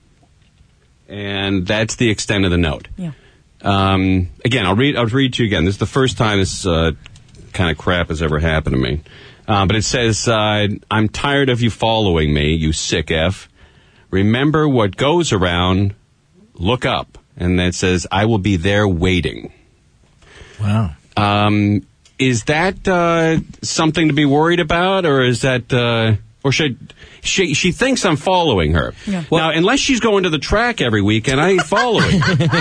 [SPEAKER 1] And that's the extent of the note.
[SPEAKER 6] Yeah.
[SPEAKER 1] Um, again, I'll read, I'll read to you again. This is the first time this uh, kind of crap has ever happened to me. Uh, but it says, uh, I'm tired of you following me, you sick F. Remember what goes around, look up. And then it says, I will be there waiting.
[SPEAKER 2] Wow.
[SPEAKER 1] Um, is that uh, something to be worried about, or is that, uh, or should she? She thinks I'm following her.
[SPEAKER 6] Yeah.
[SPEAKER 1] Well, now, unless she's going to the track every weekend, I ain't following.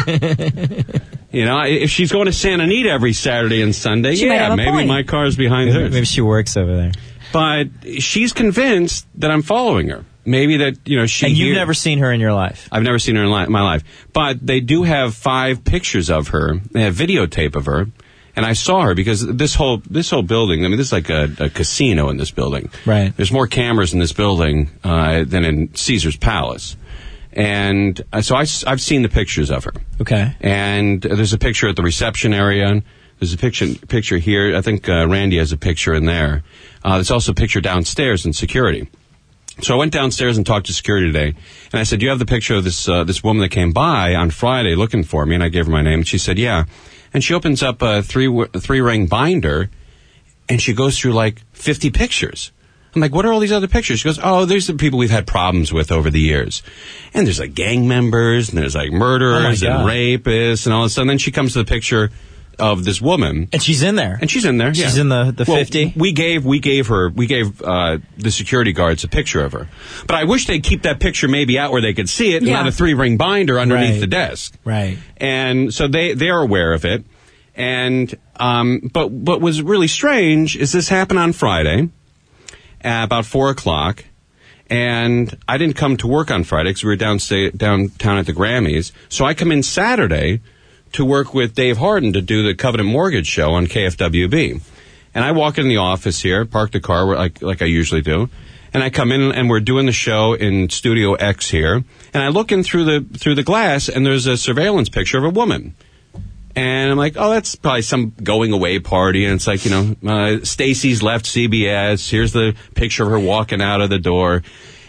[SPEAKER 1] You know, if she's going to Santa Anita every Saturday and Sunday,
[SPEAKER 6] She might
[SPEAKER 1] yeah,
[SPEAKER 6] have a
[SPEAKER 1] maybe
[SPEAKER 6] point.
[SPEAKER 1] my car's behind hers.
[SPEAKER 2] Maybe she works over there.
[SPEAKER 1] But she's convinced that I'm following her. Maybe that, you know, she...
[SPEAKER 2] And you've
[SPEAKER 1] hear-
[SPEAKER 2] never seen her in your life.
[SPEAKER 1] I've never seen her in li- my life. But they do have five pictures of her. They have videotape of her. And I saw her because this whole this whole building, I mean, this is like a, a casino in this building.
[SPEAKER 2] Right.
[SPEAKER 1] There's more cameras in this building uh, than in Caesar's Palace. And uh, so I, have seen the pictures of her.
[SPEAKER 2] Okay.
[SPEAKER 1] And there's a picture at the reception area. There's a picture picture here. I think uh, Randy has a picture in there. Uh, there's also a picture downstairs in security. So I went downstairs and talked to security today, and I said, "Do you have the picture of this uh, this woman that came by on Friday looking for me?" And I gave her my name, and she said, "Yeah." And she opens up a three three ring binder, and she goes through like fifty pictures. I'm like, "What are all these other pictures?" She goes, "Oh, there's the people we've had problems with over the years, and there's like gang members, and there's like murderers
[SPEAKER 2] Oh my
[SPEAKER 1] and
[SPEAKER 2] God.
[SPEAKER 1] rapists, and all this." And then she comes to the picture of this woman,
[SPEAKER 2] And she's in there.
[SPEAKER 1] and she's in there.
[SPEAKER 2] She's
[SPEAKER 1] yeah.
[SPEAKER 2] in the, the
[SPEAKER 1] Well,
[SPEAKER 2] fifty.
[SPEAKER 1] We gave we gave her we gave uh, the security guards a picture of her, but I wish they'd keep that picture maybe out where they could see it, and
[SPEAKER 6] Yeah.
[SPEAKER 1] not a three ring binder underneath
[SPEAKER 2] Right.
[SPEAKER 1] the desk.
[SPEAKER 2] Right.
[SPEAKER 1] And so they they're aware of it. And um, but what was really strange is this happened on Friday at about four o'clock. And I didn't come to work on Friday because we were downsta- downtown at the Grammys. So I come in Saturday to work with Dave Harden to do the Covenant Mortgage show on K F W B. And I walk in the office here, park the car like like I usually do, and I come in and we're doing the show in Studio X here. And I look in through the through the glass, and there's a surveillance picture of a woman. And I'm like, oh, that's probably some going away party. And it's like, you know, uh, Stacy's left C B S. Here's the picture of her walking out of the door.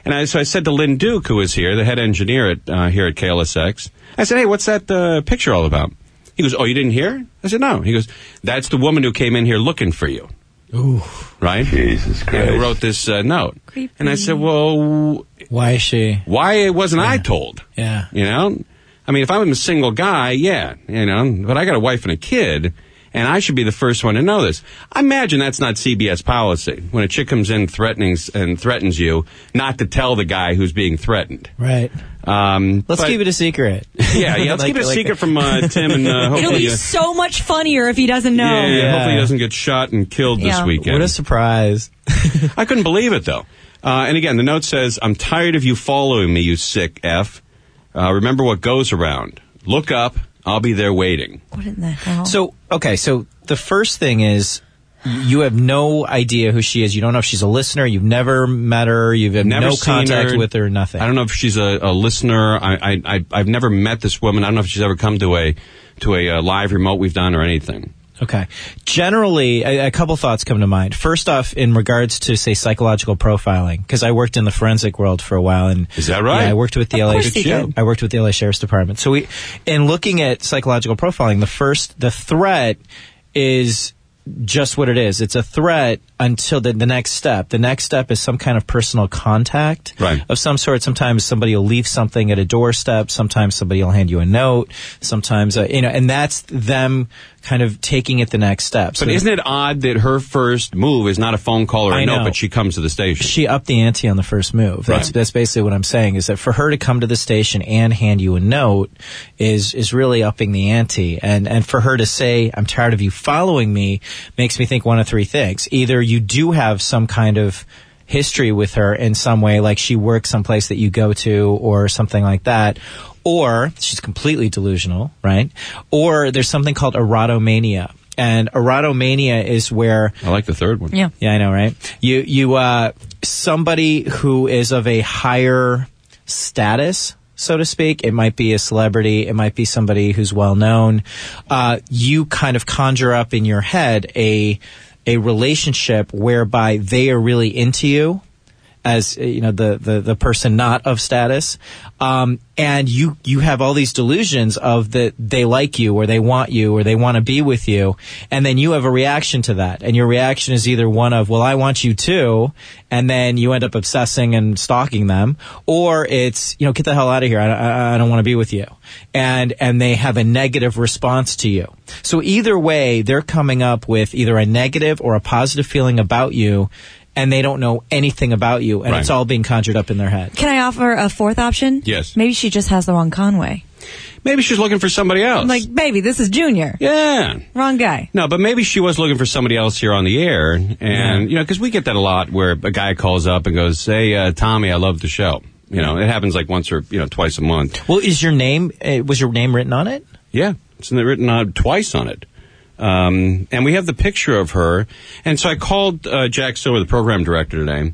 [SPEAKER 1] And I, so I said to Lynn Duke, who was here, the head engineer at uh, here at K L S X, I said, hey, what's that uh, picture all about? He goes, oh, you didn't hear? I said, no. He goes, that's the woman who came in here looking for you.
[SPEAKER 2] Ooh.
[SPEAKER 1] Right?
[SPEAKER 11] Jesus Christ.
[SPEAKER 1] And who wrote this uh, note.
[SPEAKER 6] Creepy.
[SPEAKER 1] And I said, well,
[SPEAKER 2] why is she?
[SPEAKER 1] Why wasn't yeah. I told?
[SPEAKER 2] Yeah.
[SPEAKER 1] You know? I mean, if I'm a single guy, yeah, you know, but I got a wife and a kid, and I should be the first one to know this. I imagine that's not C B S policy. When a chick comes in threatening and threatens you, not to tell the guy who's being threatened.
[SPEAKER 2] Right.
[SPEAKER 1] Um,
[SPEAKER 2] let's
[SPEAKER 1] but,
[SPEAKER 2] keep it a secret.
[SPEAKER 1] Yeah, yeah. Let's
[SPEAKER 2] like,
[SPEAKER 1] keep it a
[SPEAKER 2] like
[SPEAKER 1] secret from uh, Tim, and uh, hopefully
[SPEAKER 6] it'll be
[SPEAKER 1] uh,
[SPEAKER 6] so much funnier if he doesn't know.
[SPEAKER 1] Yeah, yeah,
[SPEAKER 2] Yeah.
[SPEAKER 1] hopefully he doesn't get shot and killed
[SPEAKER 6] Yeah.
[SPEAKER 1] this weekend.
[SPEAKER 2] What a surprise.
[SPEAKER 1] I couldn't believe it, though. Uh, and again, the note says, I'm tired of you following me, you sick F. Uh, remember what goes around. Look up. I'll be there waiting.
[SPEAKER 6] What in the hell?
[SPEAKER 2] So, okay, so the first thing is you have no idea who she is. You don't know if she's a listener. You've never met her. You've had
[SPEAKER 1] Never
[SPEAKER 2] no
[SPEAKER 1] seen
[SPEAKER 2] contact
[SPEAKER 1] her.
[SPEAKER 2] with her, nothing.
[SPEAKER 1] I don't know if she's a, a listener. I, I, I, I've never met this woman. I don't know if she's ever come to a to a uh, live remote we've done or anything.
[SPEAKER 2] Okay. Generally, a, a couple thoughts come to mind. First off, in regards to, say, psychological profiling, because I worked in the forensic world for a while. And
[SPEAKER 1] Is that right?
[SPEAKER 2] Yeah, I worked with the
[SPEAKER 6] Of
[SPEAKER 2] L A.
[SPEAKER 6] course you did.
[SPEAKER 2] I worked with the L A Sheriff's Department. So we, in looking at psychological profiling, the first, the threat is just what it is. It's a threat until the, the next step. The next step is some kind of personal contact
[SPEAKER 1] right.
[SPEAKER 2] of some sort. Sometimes somebody will leave something at a doorstep. Sometimes somebody will hand you a note. Sometimes, uh, you know, and that's them kind of taking it the next step.
[SPEAKER 1] But
[SPEAKER 2] So
[SPEAKER 1] isn't it odd that her first move is not a phone call or a
[SPEAKER 2] I
[SPEAKER 1] note,
[SPEAKER 2] know.
[SPEAKER 1] but she comes to the station?
[SPEAKER 2] she upped the ante on the first move. That's
[SPEAKER 1] Right.
[SPEAKER 2] that's basically what I'm saying, is that for her to come to the station and hand you a note is is really upping the ante. And and for her to say, I'm tired of you following me, makes me think one of three things. Either you do have some kind of history with her in some way, like she works someplace that you go to or something like that, or she's completely delusional, right? Or there's something called erotomania. And erotomania is where
[SPEAKER 1] I like the third one.
[SPEAKER 6] Yeah.
[SPEAKER 2] yeah, I know, right? You, you, uh, somebody who is of a higher status, so to speak, it might be a celebrity, it might be somebody who's well known, uh, you kind of conjure up in your head a, a relationship whereby they are really into you as, you know, the, the, the person not of status. Um, and you, you have all these delusions of that they like you or they want you or they want to be with you. And then you have a reaction to that. And your reaction is either one of, well, I want you too. And then you end up obsessing and stalking them. Or it's, you know, get the hell out of here. I, I, I don't want to be with you. And, and they have a negative response to you. So either way, they're coming up with either a negative or a positive feeling about you, and they don't know anything about you, and
[SPEAKER 1] Right.
[SPEAKER 2] it's all being conjured up in their head.
[SPEAKER 6] Can I offer a fourth option?
[SPEAKER 1] Yes.
[SPEAKER 6] Maybe she just has the wrong Conway.
[SPEAKER 1] Maybe she's looking for somebody else.
[SPEAKER 6] I'm like, baby, this is Junior.
[SPEAKER 1] yeah.
[SPEAKER 6] Wrong guy.
[SPEAKER 1] No, but maybe she was looking for somebody else here on the air. And,
[SPEAKER 2] Yeah.
[SPEAKER 1] you know, because we get that a lot where a guy calls up and goes, hey, uh, Tommy, I love the show. You know, it happens like once or, you know, twice a month.
[SPEAKER 2] Well, is your name, uh, was your name written on it?
[SPEAKER 1] Yeah. It's written on twice on it. Um, and we have the picture of her. And so I called uh, Jack Silver, the program director, today.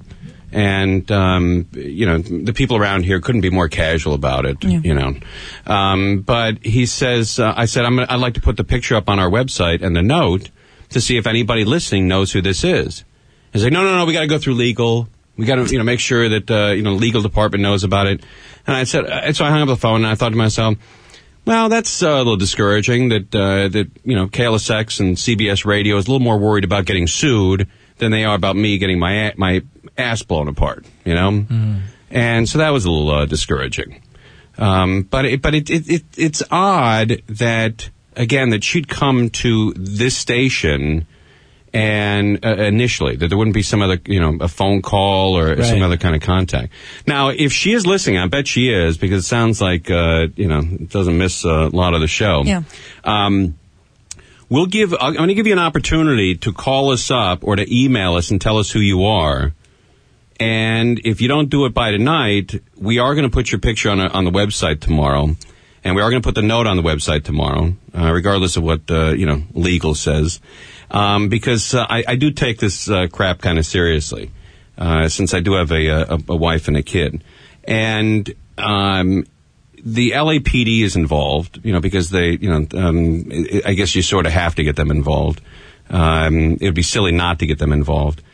[SPEAKER 1] And, um, you know, the people around here couldn't be more casual about it,
[SPEAKER 6] Yeah.
[SPEAKER 1] you know. Um, but he says, uh, I said, I'm gonna, I'd like to put the picture up on our website and the note to see if anybody listening knows who this is. He's like, no, no, no, we got to go through legal. We got to, you know, make sure that, uh, you know, the legal department knows about it. And I said, uh, so I hung up the phone and I thought to myself, well, that's uh, a little discouraging that, uh, that, you know, K L S X and C B S Radio is a little more worried about getting sued than they are about me getting my, a- my ass blown apart, you know? Mm. And so that was a little uh, discouraging. Um, but it, but it, it, it, it's odd that, again, that she'd come to this station and uh, initially that there wouldn't be some other, you know, a phone call or
[SPEAKER 2] Right.
[SPEAKER 1] some other kind of contact. Now, if she is listening, I bet she is, because it sounds like, uh, you know, it doesn't miss a lot of the show.
[SPEAKER 6] Yeah.
[SPEAKER 1] Um, we'll give, I'm going to give you an opportunity to call us up or to email us and tell us who you are. And if you don't do it by tonight, we are going to put your picture on a, on the website tomorrow. And we are going to put the note on the website tomorrow, uh, regardless of what, uh, you know, legal says. Um, because uh, I, I do take this uh, crap kind of seriously, uh, since I do have a, a, a wife and a kid. And um, the L A P D is involved, you know, because they, you know, um, I guess you sort of have to get them involved. Um, it would be silly not to get them involved.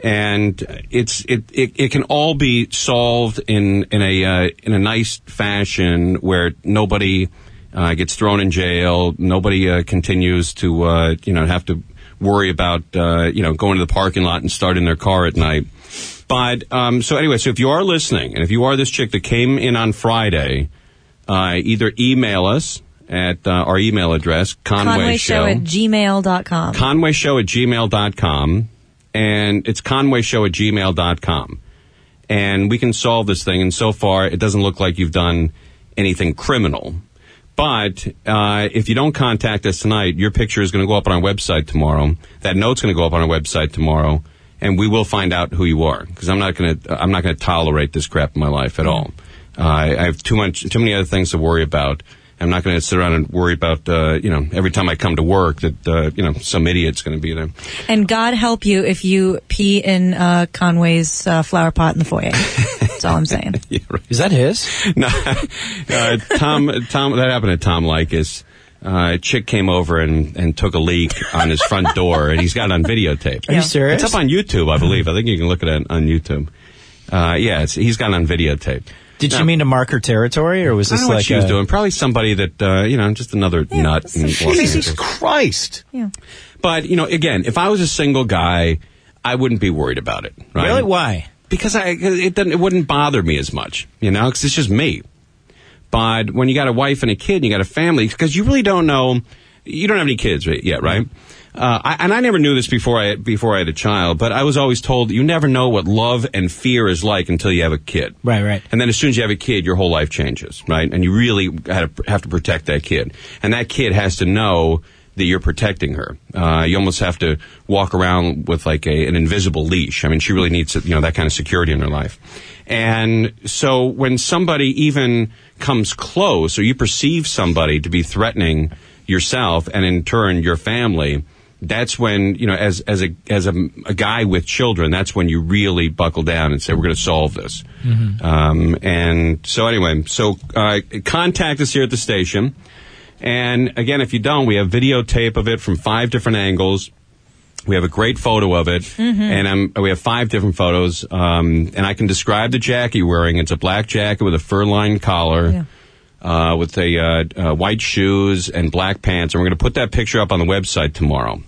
[SPEAKER 1] And it's it, it, it can all be solved in in a uh, in a nice fashion where nobody uh, gets thrown in jail, nobody uh, continues to uh, you know have to worry about uh, you know going to the parking lot and starting their car at night. But um, so anyway, so if you are listening, and if you are this chick that came in on Friday, uh, either email us at uh, our email address, Conway Show
[SPEAKER 6] at gmail dot com.
[SPEAKER 1] Conway Show at gmail dot com. And it's Conway Show at gmail dot com. And we can solve this thing. And so far, it doesn't look like you've done anything criminal. But uh, if you don't contact us tonight, your picture is going to go up on our website tomorrow. That note's going to go up on our website tomorrow. And we will find out who you are. Because I'm not going to I'm not going to tolerate this crap in my life at all. Uh, I have too much too many other things to worry about. I'm not going to sit around and worry about, uh, you know, every time I come to work that, uh, you know, some idiot's going to be there.
[SPEAKER 6] And God help you if you pee in uh, Conway's uh, flower pot in the foyer. That's all I'm saying.
[SPEAKER 1] Yeah, right.
[SPEAKER 2] Is that his?
[SPEAKER 1] No, uh, Tom, Tom, that happened to Tom Likas. Uh, a chick came over and, and took a leak on his front door, and he's got it on videotape.
[SPEAKER 2] Are you serious?
[SPEAKER 1] It's up on YouTube, I believe. I think you can look at it on YouTube. Uh, yeah, it's, he's got it on videotape.
[SPEAKER 2] Did
[SPEAKER 1] now,
[SPEAKER 2] you mean to mark her territory, or was this
[SPEAKER 1] I don't know
[SPEAKER 2] like
[SPEAKER 1] what she was
[SPEAKER 2] a...
[SPEAKER 1] doing? Probably somebody that, uh, you know, just another
[SPEAKER 6] yeah,
[SPEAKER 1] nut. In
[SPEAKER 13] Jesus Christ.
[SPEAKER 6] Yeah.
[SPEAKER 1] But, you know, again, if I was a single guy, I wouldn't be worried about it. Right?
[SPEAKER 2] Really? Why?
[SPEAKER 1] Because I, it, doesn't, it wouldn't bother me as much, you know, because it's just me. But when you got a wife and a kid and you got a family, because you really don't know, you don't have any kids yet, right? Uh, I, and I never knew this before I before I had a child, but I was always told you never know what love and fear is like until you have a kid.
[SPEAKER 2] Right, right.
[SPEAKER 1] And then as soon as you have a kid, your whole life changes, right? And you really have to, have to protect that kid. And that kid has to know that you're protecting her. Uh, you almost have to walk around with like a, an invisible leash. I mean, she really needs, you know, that kind of security in her life. And so when somebody even comes close, or you perceive somebody to be threatening yourself and in turn your family, that's when, you know, as as a as a, a guy with children, that's when you really buckle down and say, we're going to solve this. Mm-hmm. Um, and so anyway, so uh, contact us here at the station. And again, if you don't, we have videotape of it from five different angles. We have a great photo of it, mm-hmm. and um, we have five different photos. Um, and I can describe the jacket you're wearing. It's a black jacket with a fur-lined collar. Yeah. Uh, with a uh, uh, white shoes and black pants, and we're going to put that picture up on the website tomorrow.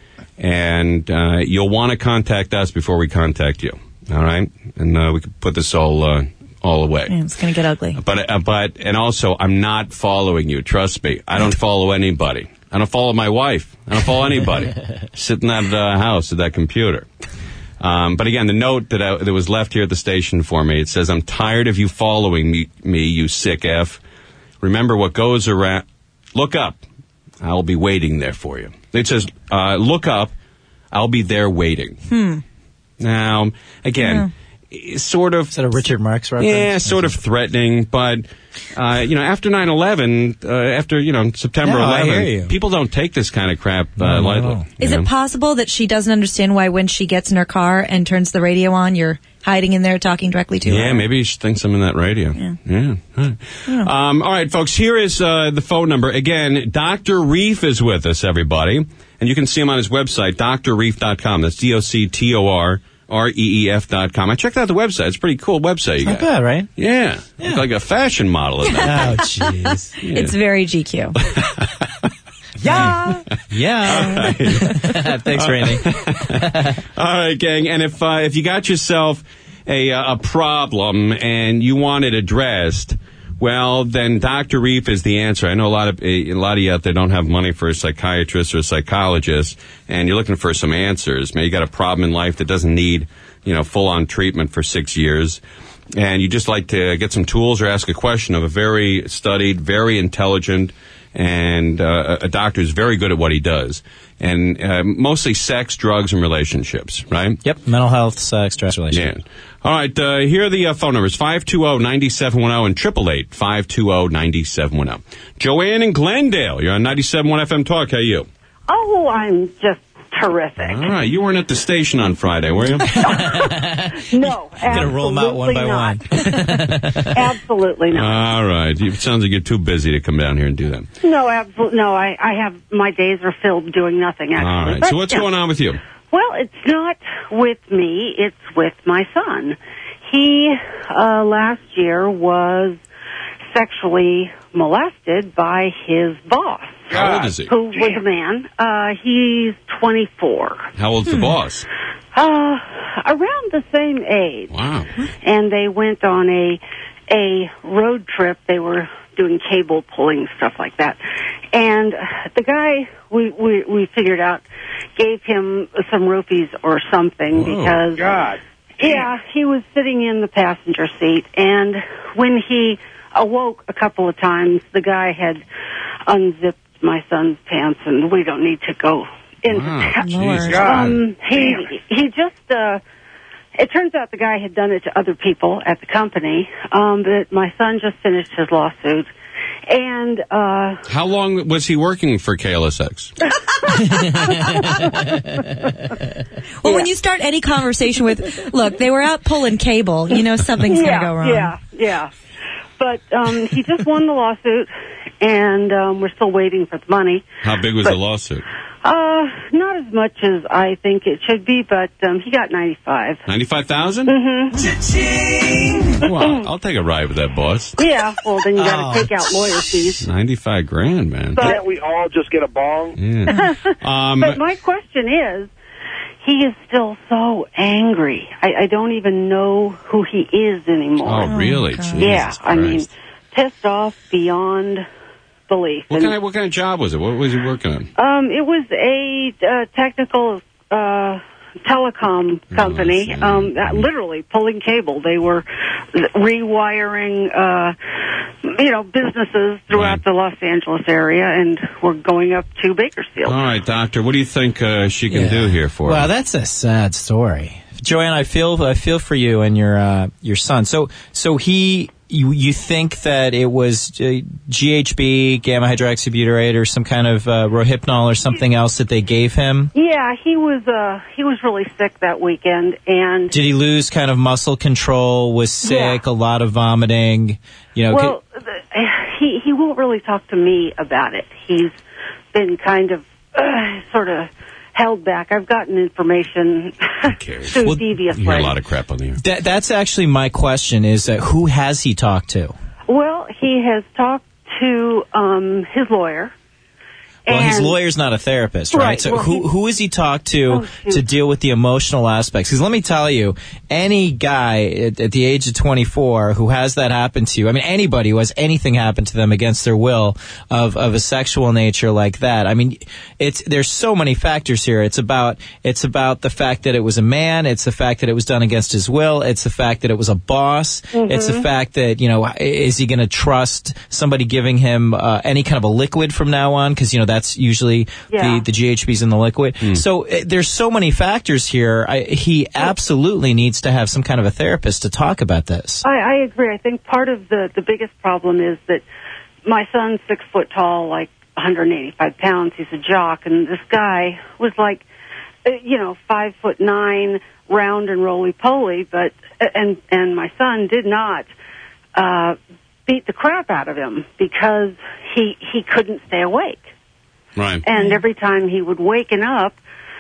[SPEAKER 1] And uh, you'll want to contact us before we contact you, all right? And uh, we can put this all uh, all away.
[SPEAKER 6] Yeah, it's going to get ugly.
[SPEAKER 1] But uh, but and also, I'm not following you. Trust me, I don't follow anybody. I don't follow my wife. I don't follow anybody. Sitting at the uh, house at that computer. Um, but again, the note that, I, that was left here at the station for me, it says, "I'm tired of you following me, me you sick F. Remember what goes around. Look up. I'll be waiting there for you." It says, uh, look up. I'll be there waiting.
[SPEAKER 6] Hmm.
[SPEAKER 1] Now, again, yeah. sort of...
[SPEAKER 2] Is that a Richard Marx reference?
[SPEAKER 1] Yeah, sort of threatening, but, uh, you know, after nine eleven, uh, after, you know, September
[SPEAKER 2] no,
[SPEAKER 1] eleventh, people don't take this kind of crap uh,
[SPEAKER 2] no,
[SPEAKER 1] lightly.
[SPEAKER 2] no.
[SPEAKER 6] Is
[SPEAKER 1] know?
[SPEAKER 6] it possible that she doesn't understand why when she gets in her car and turns the radio on, you're hiding in there talking directly to her?
[SPEAKER 1] Yeah, maybe she thinks I'm in that radio.
[SPEAKER 6] Yeah.
[SPEAKER 1] Yeah. Huh.
[SPEAKER 6] yeah.
[SPEAKER 1] Um, all right, folks, here is uh, the phone number. Again, Doctor Reef is with us, everybody. And you can see him on his website, D R reef dot com. That's D O C T O R R E E F dot com. I checked out the website. It's a pretty cool website you
[SPEAKER 2] Not
[SPEAKER 1] got.
[SPEAKER 2] bad, right?
[SPEAKER 1] Yeah.
[SPEAKER 2] yeah.
[SPEAKER 1] Looks like a fashion model in there.
[SPEAKER 2] Oh, jeez.
[SPEAKER 1] Yeah.
[SPEAKER 6] It's very G Q.
[SPEAKER 2] Yeah. Yeah. Thanks, Randy.
[SPEAKER 1] All right, gang. And if uh, if you got yourself a a problem and you want it addressed, well, then Doctor Reef is the answer. I know a lot of a lot of you out there don't have money for a psychiatrist or a psychologist, and you're looking for some answers. Maybe you got a problem in life that doesn't need, you know, full-on treatment for six years, and you just like to get some tools or ask a question of a very studied, very intelligent, and uh, a doctor who's very good at what he does. And uh, mostly sex, drugs, and relationships, right?
[SPEAKER 2] Yep, mental health, sex, stress, relationships.
[SPEAKER 1] Yeah. All right, uh, here are the uh, phone numbers, five two zero, nine seven one zero and eight eight eight, five two zero, nine seven one zero. Joanne in Glendale, you're on ninety-seven point one F M Talk. How are you?
[SPEAKER 14] Oh, I'm just terrific.
[SPEAKER 1] All right, you weren't at the station on Friday, were you?
[SPEAKER 14] No, absolutely
[SPEAKER 2] Gonna roll them out one by
[SPEAKER 14] not.
[SPEAKER 2] one.
[SPEAKER 14] Absolutely not.
[SPEAKER 1] All right, it sounds like you're too busy to come down here and do that.
[SPEAKER 14] No, absolutely no. I, I have my days are filled doing nothing. Actually,
[SPEAKER 1] All right,
[SPEAKER 14] but,
[SPEAKER 1] so what's
[SPEAKER 14] yeah.
[SPEAKER 1] going on with you?
[SPEAKER 14] Well, it's not with me. It's with my son. He, uh, last year was sexually molested by his boss.
[SPEAKER 1] How old is he?
[SPEAKER 14] Who was a man. Uh, he's twenty-four.
[SPEAKER 1] How old's the boss?
[SPEAKER 14] Uh, around the same age.
[SPEAKER 1] Wow.
[SPEAKER 14] And they went on a, a road trip. They were doing cable pulling, stuff like that. And the guy, we, we, we figured out, gave him some roofies or something.
[SPEAKER 15] Whoa.
[SPEAKER 14] Because,
[SPEAKER 15] God.
[SPEAKER 14] Yeah, he was sitting in the passenger seat, and when he awoke a couple of times, the guy had unzipped my son's pants, and we don't need to go into
[SPEAKER 1] Wow.
[SPEAKER 14] that.
[SPEAKER 1] Jesus.
[SPEAKER 14] Um, he, he just, uh, it turns out the guy had done it to other people at the company, um, but my son just finished his lawsuit. And, uh...
[SPEAKER 1] How long was he working for K L S X?
[SPEAKER 6] Well, when you start any conversation with, look, they were out pulling cable, you know something's
[SPEAKER 14] yeah,
[SPEAKER 6] going to go wrong.
[SPEAKER 14] Yeah, yeah. But um, he just won the lawsuit, and um, we're still waiting for the money.
[SPEAKER 1] How big was
[SPEAKER 14] But-
[SPEAKER 1] the lawsuit?
[SPEAKER 14] Uh, not as much as I think it should be, but um, he got ninety-five.
[SPEAKER 1] ninety-five thousand?
[SPEAKER 14] Mm-hmm.
[SPEAKER 1] Well, I'll take a ride with that boss.
[SPEAKER 14] Yeah, well, then you got to
[SPEAKER 1] Oh.
[SPEAKER 14] take out lawyer fees.
[SPEAKER 1] ninety-five grand, man.
[SPEAKER 14] But-
[SPEAKER 15] we all just get a bong?
[SPEAKER 1] Yeah. Um,
[SPEAKER 14] but my question is, he is still so angry. I, I don't even know who he is anymore.
[SPEAKER 1] Oh, really? Jesus
[SPEAKER 14] Yeah, I mean,
[SPEAKER 1] Christ.
[SPEAKER 14] pissed off beyond belief.
[SPEAKER 1] What
[SPEAKER 14] And,
[SPEAKER 1] kind of what kind of job was it? What was he working on?
[SPEAKER 14] Um, it was a uh, technical uh, telecom company, um, that literally pulling cable. They were rewiring, uh, you know, businesses throughout the Los Angeles area, and we're going up to Bakersfield.
[SPEAKER 1] All right, doctor. What do you think uh, she can
[SPEAKER 2] Yeah.
[SPEAKER 1] do here for
[SPEAKER 2] Well,
[SPEAKER 1] him?
[SPEAKER 2] that's a sad story, Joanne. I feel I feel for you and your uh, your son. So so he. You you think that it was uh, G H B, gamma hydroxybutyrate, or some kind of uh, Rohypnol or something else that they gave him?
[SPEAKER 14] Yeah, he was uh, he was really sick that weekend, and
[SPEAKER 2] Did he lose kind of muscle control? Was sick? A lot of vomiting? You know.
[SPEAKER 14] well, the, he he won't really talk to me about it. He's been kind of uh, sort of held back. I've gotten information through
[SPEAKER 2] Well,
[SPEAKER 14] devious
[SPEAKER 1] You hear a
[SPEAKER 14] ways.
[SPEAKER 1] lot of crap on the air.
[SPEAKER 2] That, that's actually my question: is uh, who has he talked to?
[SPEAKER 14] Well, he has talked to um, his lawyer.
[SPEAKER 2] Well, his
[SPEAKER 14] and-
[SPEAKER 2] lawyer's not a therapist, right?
[SPEAKER 14] Right,
[SPEAKER 2] So
[SPEAKER 14] well,
[SPEAKER 2] who
[SPEAKER 14] he-
[SPEAKER 2] who has he talked to
[SPEAKER 14] Oh, shoot.
[SPEAKER 2] to deal with the emotional aspects? Because let me tell you, any guy at, at the age of twenty-four who has that happen to you, I mean, anybody who has anything happen to them against their will of of a sexual nature like that, I mean, it's there's so many factors here. It's about it's about the fact that it was a man. It's the fact that it was done against his will. It's the fact that it was a boss.
[SPEAKER 14] Mhm.
[SPEAKER 2] It's the fact that, you know, is he going to trust somebody giving him uh, any kind of a liquid from now on? Because, you know, that's usually
[SPEAKER 14] Yeah.
[SPEAKER 2] the, the G H B's in the liquid. So uh, there's so many factors here. I, he absolutely needs to have some kind of a therapist to talk about this.
[SPEAKER 14] I, I agree. I think part of the, the biggest problem is that my son's six foot tall, like one hundred eighty-five pounds. He's a jock, and this guy was like, uh, you know, five foot nine, round and roly poly. But and and my son did not uh, beat the crap out of him because he he couldn't stay awake.
[SPEAKER 1] Right.
[SPEAKER 14] And every time he would waken up,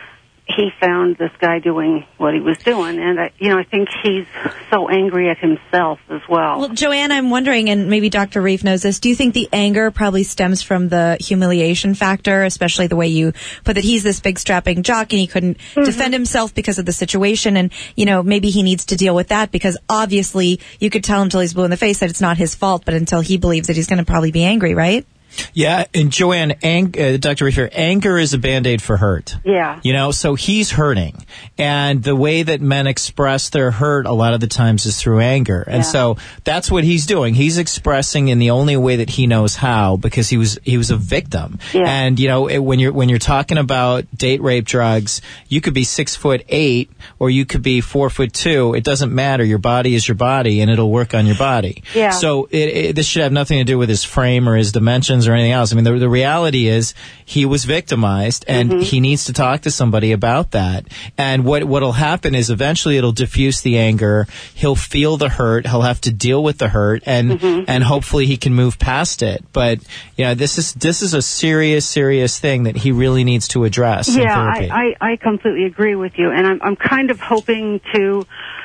[SPEAKER 14] he found this guy doing what he was doing. And, I, you know, I think he's so angry at himself as well.
[SPEAKER 6] Well, Joanne, I'm wondering, and maybe Doctor Reef knows this, do you think the anger probably stems from the humiliation factor, especially the way you put that he's this big strapping jock and he couldn't defend himself because of the situation, and, you know, maybe he needs to deal with that because obviously you could tell him till he's blue in the face that it's not his fault, but until he believes that he's going to probably be angry, right?
[SPEAKER 2] Yeah, and Joanne, ang- uh, Doctor Reefer, anger is a Band-Aid for hurt.
[SPEAKER 14] Yeah.
[SPEAKER 2] You know, so he's hurting. And the way that men express their hurt a lot of the times is through anger. And
[SPEAKER 14] Yeah.
[SPEAKER 2] so that's what he's doing. He's expressing in the only way that he knows how because he was he was a victim.
[SPEAKER 14] Yeah.
[SPEAKER 2] And you know, it, when you're when you're talking about date rape drugs, you could be six foot eight or you could be four foot two. It doesn't matter. Your body is your body and it'll work on your body.
[SPEAKER 14] Yeah.
[SPEAKER 2] So it, it, this should have nothing to do with his frame or his dimensions addictions or anything else. I mean, the, the reality is he was victimized, and mm-hmm. he needs to talk to somebody about that. And what what'll happen is eventually it'll diffuse the anger. He'll feel the hurt. He'll have to deal with the hurt, and mm-hmm. and hopefully he can move past it. But you know, this is this is a serious, serious thing that he really needs to address.
[SPEAKER 14] Yeah,
[SPEAKER 2] in therapy.
[SPEAKER 14] I, I I completely agree with you, and I'm I'm kind of hoping to.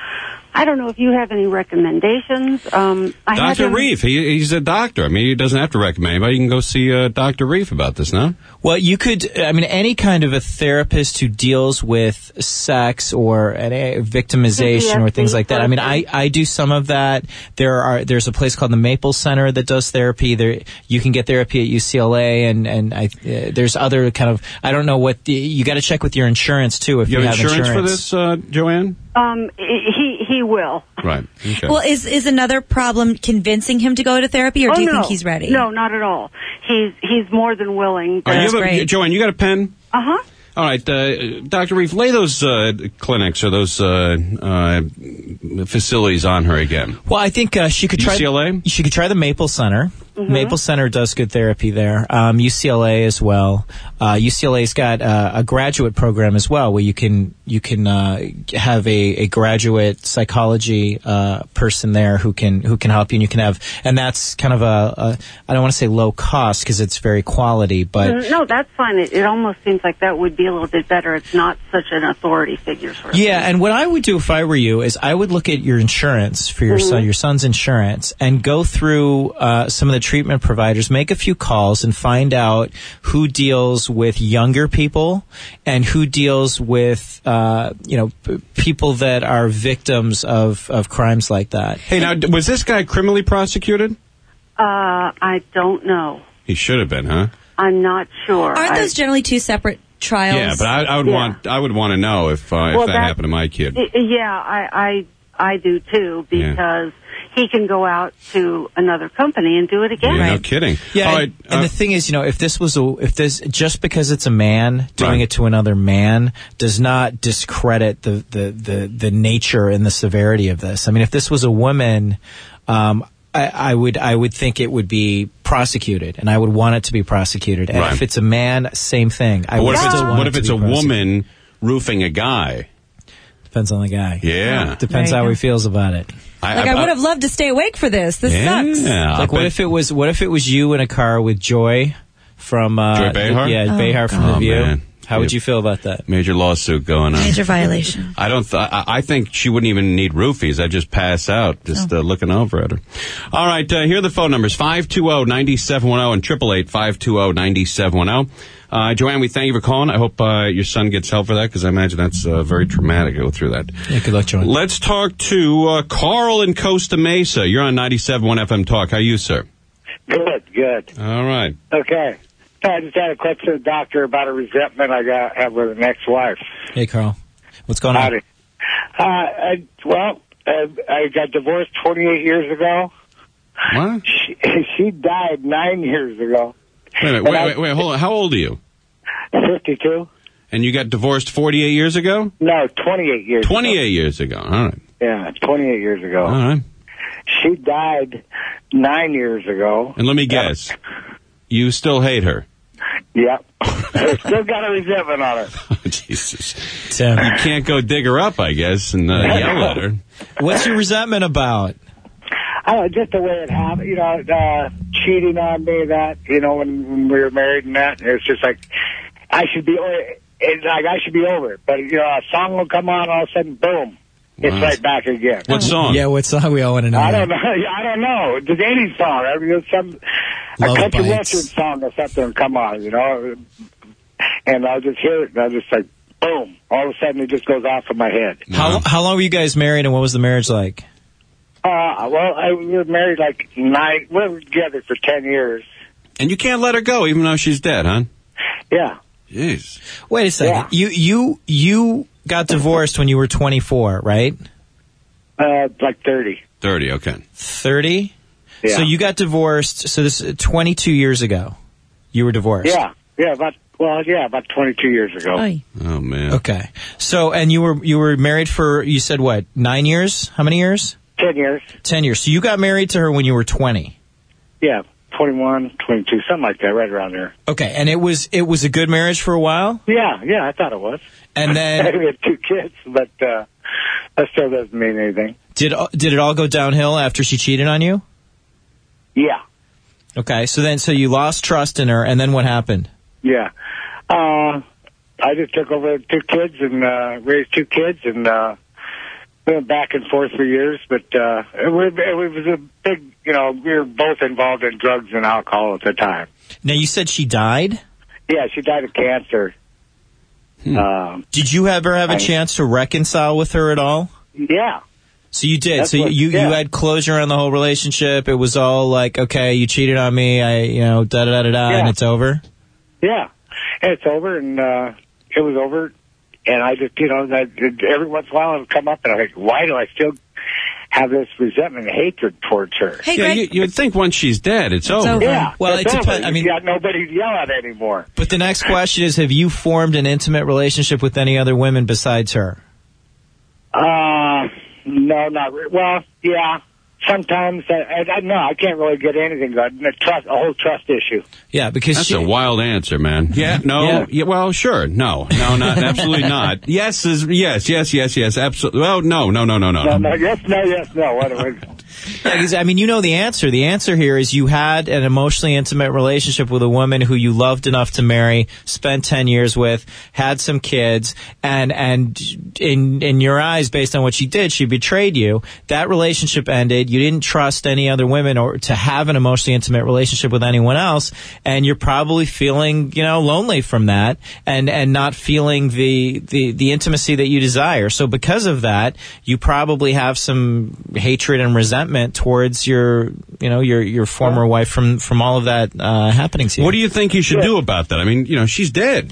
[SPEAKER 14] I don't know if you have any recommendations. Um, I
[SPEAKER 1] Doctor Reef, he, he's a doctor. I mean, he doesn't have to recommend anybody. You can go see uh, Doctor Reef about this, no?
[SPEAKER 2] Well, you could, I mean, any kind of a therapist who deals with sex or any victimization or things like that. I mean, I, I do some of that. There are, there's a place called the Maple Center that does therapy. There, you can get therapy at U C L A, and, and I, uh, there's other kind of, I don't know what, the, you got to check with your insurance too if you,
[SPEAKER 1] you
[SPEAKER 2] have,
[SPEAKER 1] have insurance.
[SPEAKER 2] insurance.
[SPEAKER 1] for this, uh, Joanne?
[SPEAKER 14] Um, he, he will.
[SPEAKER 1] Right. Okay.
[SPEAKER 6] Well, is is another problem convincing him to go to therapy, or
[SPEAKER 14] oh,
[SPEAKER 6] do you
[SPEAKER 14] no.
[SPEAKER 6] think he's ready?
[SPEAKER 14] No, not at all. He's he's more than willing.
[SPEAKER 1] Right, you have a, Joanne, you got a pen?
[SPEAKER 14] Uh huh.
[SPEAKER 1] All right, uh, Doctor Reef, lay those uh, clinics or those uh, uh, facilities on her again.
[SPEAKER 2] Well, I think uh, she could try
[SPEAKER 1] U C L A.
[SPEAKER 2] She could try the Maple Center.
[SPEAKER 14] Mm-hmm.
[SPEAKER 2] Maple Center does good therapy there. Um, U C L A as well. Uh, U C L A's got uh, a graduate program as well, where you can you can uh, have a, a graduate psychology uh, person there who can who can help you, and you can have, and that's kind of a, a I don't want to say low cost because it's very quality, but
[SPEAKER 14] no, that's fine. It, it almost seems like that would be a little bit better. It's not such an authority figure sort of
[SPEAKER 2] yeah.
[SPEAKER 14] thing.
[SPEAKER 2] And what I would do if I were you is I would look at your insurance for your mm-hmm. son, your son's insurance, and go through uh, some of the treatment providers, make a few calls, and find out who deals with younger people and who deals with uh, you know p- people that are victims of, of crimes like that.
[SPEAKER 1] Hey, now, was this guy criminally prosecuted?
[SPEAKER 14] Uh, I don't know.
[SPEAKER 1] He should have been, huh?
[SPEAKER 14] I'm not sure.
[SPEAKER 6] Aren't
[SPEAKER 14] I,
[SPEAKER 6] those generally two separate trials?
[SPEAKER 1] Yeah, but I, I would
[SPEAKER 14] yeah.
[SPEAKER 1] want I would want to know if uh,
[SPEAKER 14] well,
[SPEAKER 1] if that,
[SPEAKER 14] that
[SPEAKER 1] happened to my kid.
[SPEAKER 14] Yeah, I I, I do too, because yeah. he can go out to another company and do it again.
[SPEAKER 1] Yeah,
[SPEAKER 14] right?
[SPEAKER 1] No kidding.
[SPEAKER 2] Yeah,
[SPEAKER 1] All
[SPEAKER 2] and,
[SPEAKER 1] right,
[SPEAKER 2] and
[SPEAKER 1] uh,
[SPEAKER 2] the thing is, you know, if this was a, if this just because it's a man doing
[SPEAKER 1] right.
[SPEAKER 2] it to another man does not discredit the, the, the, the nature and the severity of this. I mean, if this was a woman, um, I, I would I would think it would be prosecuted, and I would want it to be prosecuted. And
[SPEAKER 1] right.
[SPEAKER 2] if it's a man, same thing. I
[SPEAKER 1] what
[SPEAKER 2] would
[SPEAKER 1] if it's,
[SPEAKER 2] still want
[SPEAKER 1] what
[SPEAKER 2] it
[SPEAKER 1] if
[SPEAKER 2] to
[SPEAKER 1] it's
[SPEAKER 2] be
[SPEAKER 1] a woman roofing a guy?
[SPEAKER 2] Depends on the guy.
[SPEAKER 1] Yeah.
[SPEAKER 2] Depends how
[SPEAKER 6] go.
[SPEAKER 2] he feels about it.
[SPEAKER 6] I, like I, I would have loved to stay awake for this. This
[SPEAKER 1] yeah,
[SPEAKER 6] sucks.
[SPEAKER 2] Like what if it was what if it was you in a car with Joy from uh,
[SPEAKER 1] Joy Behar?
[SPEAKER 2] Yeah,
[SPEAKER 6] Oh,
[SPEAKER 2] Behar from
[SPEAKER 1] God.
[SPEAKER 2] The View.
[SPEAKER 1] Oh, man.
[SPEAKER 2] How would you feel about that?
[SPEAKER 1] Major lawsuit going on.
[SPEAKER 6] Major violation.
[SPEAKER 1] I don't. Th- I I think she wouldn't even need roofies. I'd just pass out, just
[SPEAKER 6] Oh.
[SPEAKER 1] uh, looking over at her. All right, uh, here are the phone numbers: five two zero, nine seven one zero and triple eight five two zero, nine seven one zero. Uh, Joanne, we thank you for calling. I hope uh, your son gets help for that, because I imagine that's uh, very traumatic to go through that.
[SPEAKER 2] Yeah, good luck, Joanne.
[SPEAKER 1] Let's talk to uh, Carl in Costa Mesa. You're on ninety-seven point one F M Talk. How are you, sir?
[SPEAKER 15] Good, good.
[SPEAKER 1] All right.
[SPEAKER 15] Okay. I just had a question to the doctor about a resentment I got have with an ex-wife.
[SPEAKER 2] Hey, Carl. What's going on?
[SPEAKER 15] Howdy. Uh, I, well, uh, I got divorced twenty-eight years ago.
[SPEAKER 1] What?
[SPEAKER 15] She, she died nine years ago.
[SPEAKER 1] Wait a minute. Wait, wait, wait. Hold on. How old are you?
[SPEAKER 15] fifty-two.
[SPEAKER 1] And you got divorced forty-eight years ago?
[SPEAKER 15] No, twenty-eight years
[SPEAKER 1] twenty-eight
[SPEAKER 15] ago.
[SPEAKER 1] years ago. All right.
[SPEAKER 15] Yeah, twenty-eight years ago.
[SPEAKER 1] All right.
[SPEAKER 15] She died nine years ago.
[SPEAKER 1] And let me guess. You still hate her?
[SPEAKER 15] Yep. Still got a resentment on her.
[SPEAKER 1] Oh, Jesus.
[SPEAKER 2] Tim.
[SPEAKER 1] You can't go dig her up, I guess, and uh, yell at her.
[SPEAKER 2] What's your resentment about?
[SPEAKER 15] I don't know, just the way it happened, you know, uh, cheating on me, that, you know, when, when we were married and that. It's just like, I should be, it's like I should be over it. But, you know, a song will come on, all of a sudden, boom, it's
[SPEAKER 1] Wow.
[SPEAKER 15] right back again.
[SPEAKER 1] What song?
[SPEAKER 2] Yeah, what song we all want to know?
[SPEAKER 15] I don't know. I don't know. Just any song. I mean, it's some a
[SPEAKER 2] Love
[SPEAKER 15] country
[SPEAKER 2] Bites.
[SPEAKER 15] western song or something will come on, you know. And I'll just hear it, and I'll just like, boom. All of a sudden, it just goes off in my head.
[SPEAKER 2] How how long were you guys married, and what was the marriage like?
[SPEAKER 15] Uh, well, I, we were married like nine, we were together for ten years.
[SPEAKER 1] And you can't let her go, even though she's dead, huh?
[SPEAKER 15] Yeah.
[SPEAKER 1] Jeez.
[SPEAKER 2] Wait a second.
[SPEAKER 15] Yeah.
[SPEAKER 2] You you you got divorced when you were twenty-four, right?
[SPEAKER 15] Uh, like thirty.
[SPEAKER 1] thirty, okay.
[SPEAKER 2] thirty?
[SPEAKER 15] Yeah.
[SPEAKER 2] So you got divorced, so this is twenty-two years ago. You were divorced.
[SPEAKER 15] Yeah. Yeah, about, well, yeah, about twenty-two years ago.
[SPEAKER 6] Oy.
[SPEAKER 1] Oh, man.
[SPEAKER 2] Okay. So, and you were you were married for, you said what, nine years? How many years?
[SPEAKER 15] Ten years.
[SPEAKER 2] Ten years. So you got married to her when you were twenty.
[SPEAKER 15] Yeah. twenty-one, twenty-two, something like that, right around there.
[SPEAKER 2] Okay, and it was it was a good marriage for a while?
[SPEAKER 15] Yeah, yeah, I thought it was.
[SPEAKER 2] And then
[SPEAKER 15] we had two kids, but uh, that still doesn't mean anything.
[SPEAKER 2] Did did it all go downhill after she cheated on you?
[SPEAKER 15] Yeah.
[SPEAKER 2] Okay, so then so you lost trust in her, and then what happened?
[SPEAKER 15] Yeah. Uh, I just took over two kids and uh, raised two kids and uh, went back and forth for years. But uh, it, was, it was a big, you know, we were both involved in drugs and alcohol at the time.
[SPEAKER 2] Now, you said she died?
[SPEAKER 15] Yeah, she died of cancer.
[SPEAKER 2] Hmm.
[SPEAKER 15] Um,
[SPEAKER 2] did you ever have a
[SPEAKER 15] I,
[SPEAKER 2] chance to reconcile with her at all?
[SPEAKER 15] Yeah.
[SPEAKER 2] So you did.
[SPEAKER 15] That's
[SPEAKER 2] so
[SPEAKER 15] what,
[SPEAKER 2] you
[SPEAKER 15] yeah.
[SPEAKER 2] you had closure on the whole relationship. It was all like, okay, you cheated on me. I, you know, da da da da,
[SPEAKER 15] Yeah.
[SPEAKER 2] and it's over.
[SPEAKER 15] Yeah, and it's over, and uh, it was over. And I just, you know, that every once in a while it would come up, and I'm like, why do I still have this resentment and hatred towards her?
[SPEAKER 6] Hey,
[SPEAKER 1] yeah,
[SPEAKER 6] Greg.
[SPEAKER 1] you, you'd think once she's dead, it's, it's over.
[SPEAKER 6] over.
[SPEAKER 15] Yeah,
[SPEAKER 2] Well,
[SPEAKER 15] it's
[SPEAKER 2] it
[SPEAKER 15] over.
[SPEAKER 2] depends. I mean,
[SPEAKER 15] you got nobody to yell at anymore.
[SPEAKER 2] But the next question is, have you formed an intimate relationship with any other women besides her?
[SPEAKER 15] Uh, no, not re- well. Yeah, sometimes I, I, I no, I can't really get anything good. The trust, a whole trust issue.
[SPEAKER 2] Yeah, because
[SPEAKER 1] That's
[SPEAKER 2] she,
[SPEAKER 1] a wild answer, man. Yeah, no,
[SPEAKER 2] Yeah.
[SPEAKER 1] yeah. well, sure, no, no, not absolutely not. Yes is yes, yes, yes, yes, absolutely. Well, no, no, no, no, no.
[SPEAKER 15] No, no, yes, no, yes, no. What do we?
[SPEAKER 2] Yeah, 'cause, I mean, you know the answer. The answer here is you had an emotionally intimate relationship with a woman who you loved enough to marry, spent ten years with, had some kids, and and in in your eyes, based on what she did, she betrayed you. That relationship ended. You didn't trust any other women or to have an emotionally intimate relationship with anyone else, and you're probably feeling, you know, lonely from that, and and not feeling the the the intimacy that you desire. So because of that, you probably have some hatred and resentment towards your, you know, your your former wife from from all of that uh, happening to you.
[SPEAKER 1] What do you think you should do about that? I mean, you know, she's dead.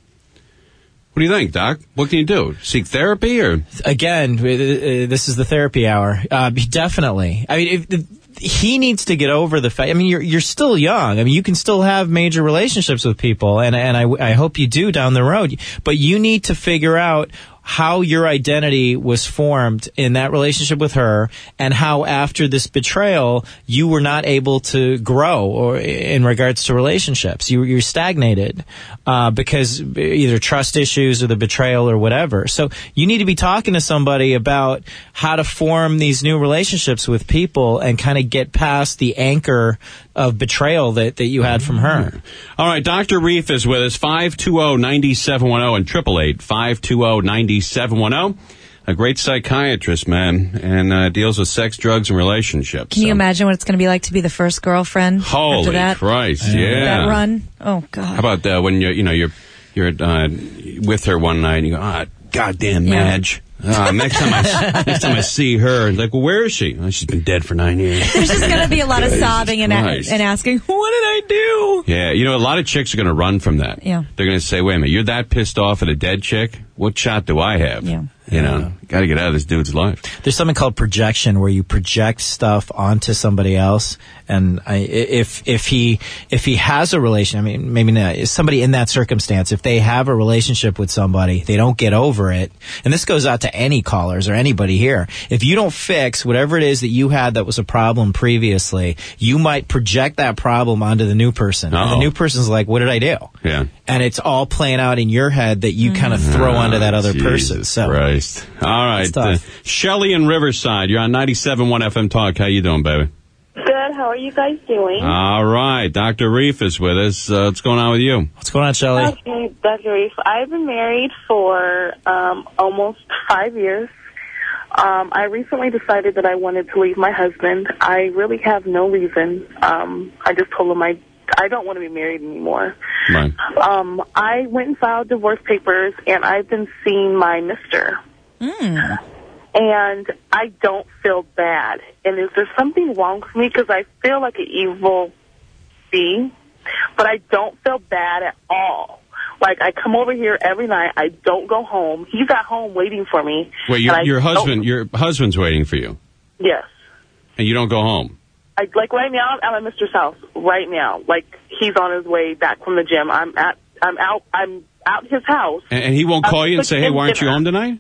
[SPEAKER 1] What do you think, Doc? What can you do? Seek therapy, or
[SPEAKER 2] Again, uh, this is the therapy hour. Uh, definitely. I mean, if, if he needs to get over the fact. I mean, you're you're still young. I mean, you can still have major relationships with people, and and I I hope you do down the road. But you need to figure out how your identity was formed in that relationship with her, and how after this betrayal you were not able to grow or in regards to relationships. You you're stagnated uh, because either trust issues or the betrayal or whatever. So you need to be talking to somebody about how to form these new relationships with people and kind of get past the anchor of betrayal that, that you had from her.
[SPEAKER 1] All right, Doctor Reef is with us, five two zero, nine seven one zero and triple eight, five two zero, nine seven one zero. A great psychiatrist, man, and uh, deals with sex, drugs, and relationships.
[SPEAKER 6] Can you imagine what it's going to be like to be the first girlfriend after
[SPEAKER 1] Holy
[SPEAKER 6] that?
[SPEAKER 1] Christ, yeah.
[SPEAKER 6] That run? Oh, God.
[SPEAKER 1] How about uh, when you you know you're you're uh, with her one night and you go, ah, goddamn Madge. Uh, next time I next time I see her, like, well, where is she? Oh, she's been dead for nine years.
[SPEAKER 6] There's just going to be a lot of sobbing and, a-
[SPEAKER 1] Christ.
[SPEAKER 6] and asking, what did I do?
[SPEAKER 1] Yeah, you know, a lot of chicks are going to run from that.
[SPEAKER 6] Yeah.
[SPEAKER 1] They're going to say, wait a minute, you're that pissed off at a dead chick? What shot do I have?
[SPEAKER 6] Yeah.
[SPEAKER 1] You know, got to get out of this dude's life.
[SPEAKER 2] There's something called projection, where you project stuff onto somebody else. And I, if if he if he has a relation, I mean, maybe not. If somebody in that circumstance, if they have a relationship with somebody, they don't get over it. And this goes out to any callers or anybody here. If you don't fix whatever it is that you had that was a problem previously, you might project that problem onto the new person. And the
[SPEAKER 1] Uh-oh.
[SPEAKER 2] new person's like, "What did I do?"
[SPEAKER 1] Yeah.
[SPEAKER 2] And it's all playing out in your head that you kind of throw onto that other person.
[SPEAKER 1] Jesus
[SPEAKER 2] So.
[SPEAKER 1] Christ. All right.
[SPEAKER 2] It's
[SPEAKER 1] Uh,
[SPEAKER 2] tough.
[SPEAKER 1] Shelley in Riverside, you're on ninety-seven point one F M Talk. How you doing, baby?
[SPEAKER 16] Good. How are you guys doing?
[SPEAKER 1] All right. Doctor Reef is with us. Uh, what's going on with you?
[SPEAKER 2] What's going on, Shelley?
[SPEAKER 16] Okay, Doctor Reef. I've been married for um, almost five years. Um, I recently decided that I wanted to leave my husband. I really have no reason. Um, I just told him I I don't want to be married anymore.
[SPEAKER 1] Right.
[SPEAKER 16] Um, I went and filed divorce papers, and I've been seeing my mister.
[SPEAKER 6] Mm.
[SPEAKER 16] And I don't feel bad. And is there something wrong with me? Because I feel like an evil being, but I don't feel bad at all. Like, I come over here every night. I don't go home. He's at home waiting for me.
[SPEAKER 1] Wait, your,
[SPEAKER 16] and I
[SPEAKER 1] your
[SPEAKER 16] don't-
[SPEAKER 1] husband, your husband's waiting for you,
[SPEAKER 16] Yes.
[SPEAKER 1] and you don't go home.
[SPEAKER 16] I, like, right now, I'm at my mister's house. Right now. Like, he's on his way back from the gym. I'm at, I'm out, I'm out his house.
[SPEAKER 1] And, and he won't
[SPEAKER 16] I'm
[SPEAKER 1] call you and say, hey,
[SPEAKER 16] cooking
[SPEAKER 1] why aren't you
[SPEAKER 16] dinner.
[SPEAKER 1] home tonight?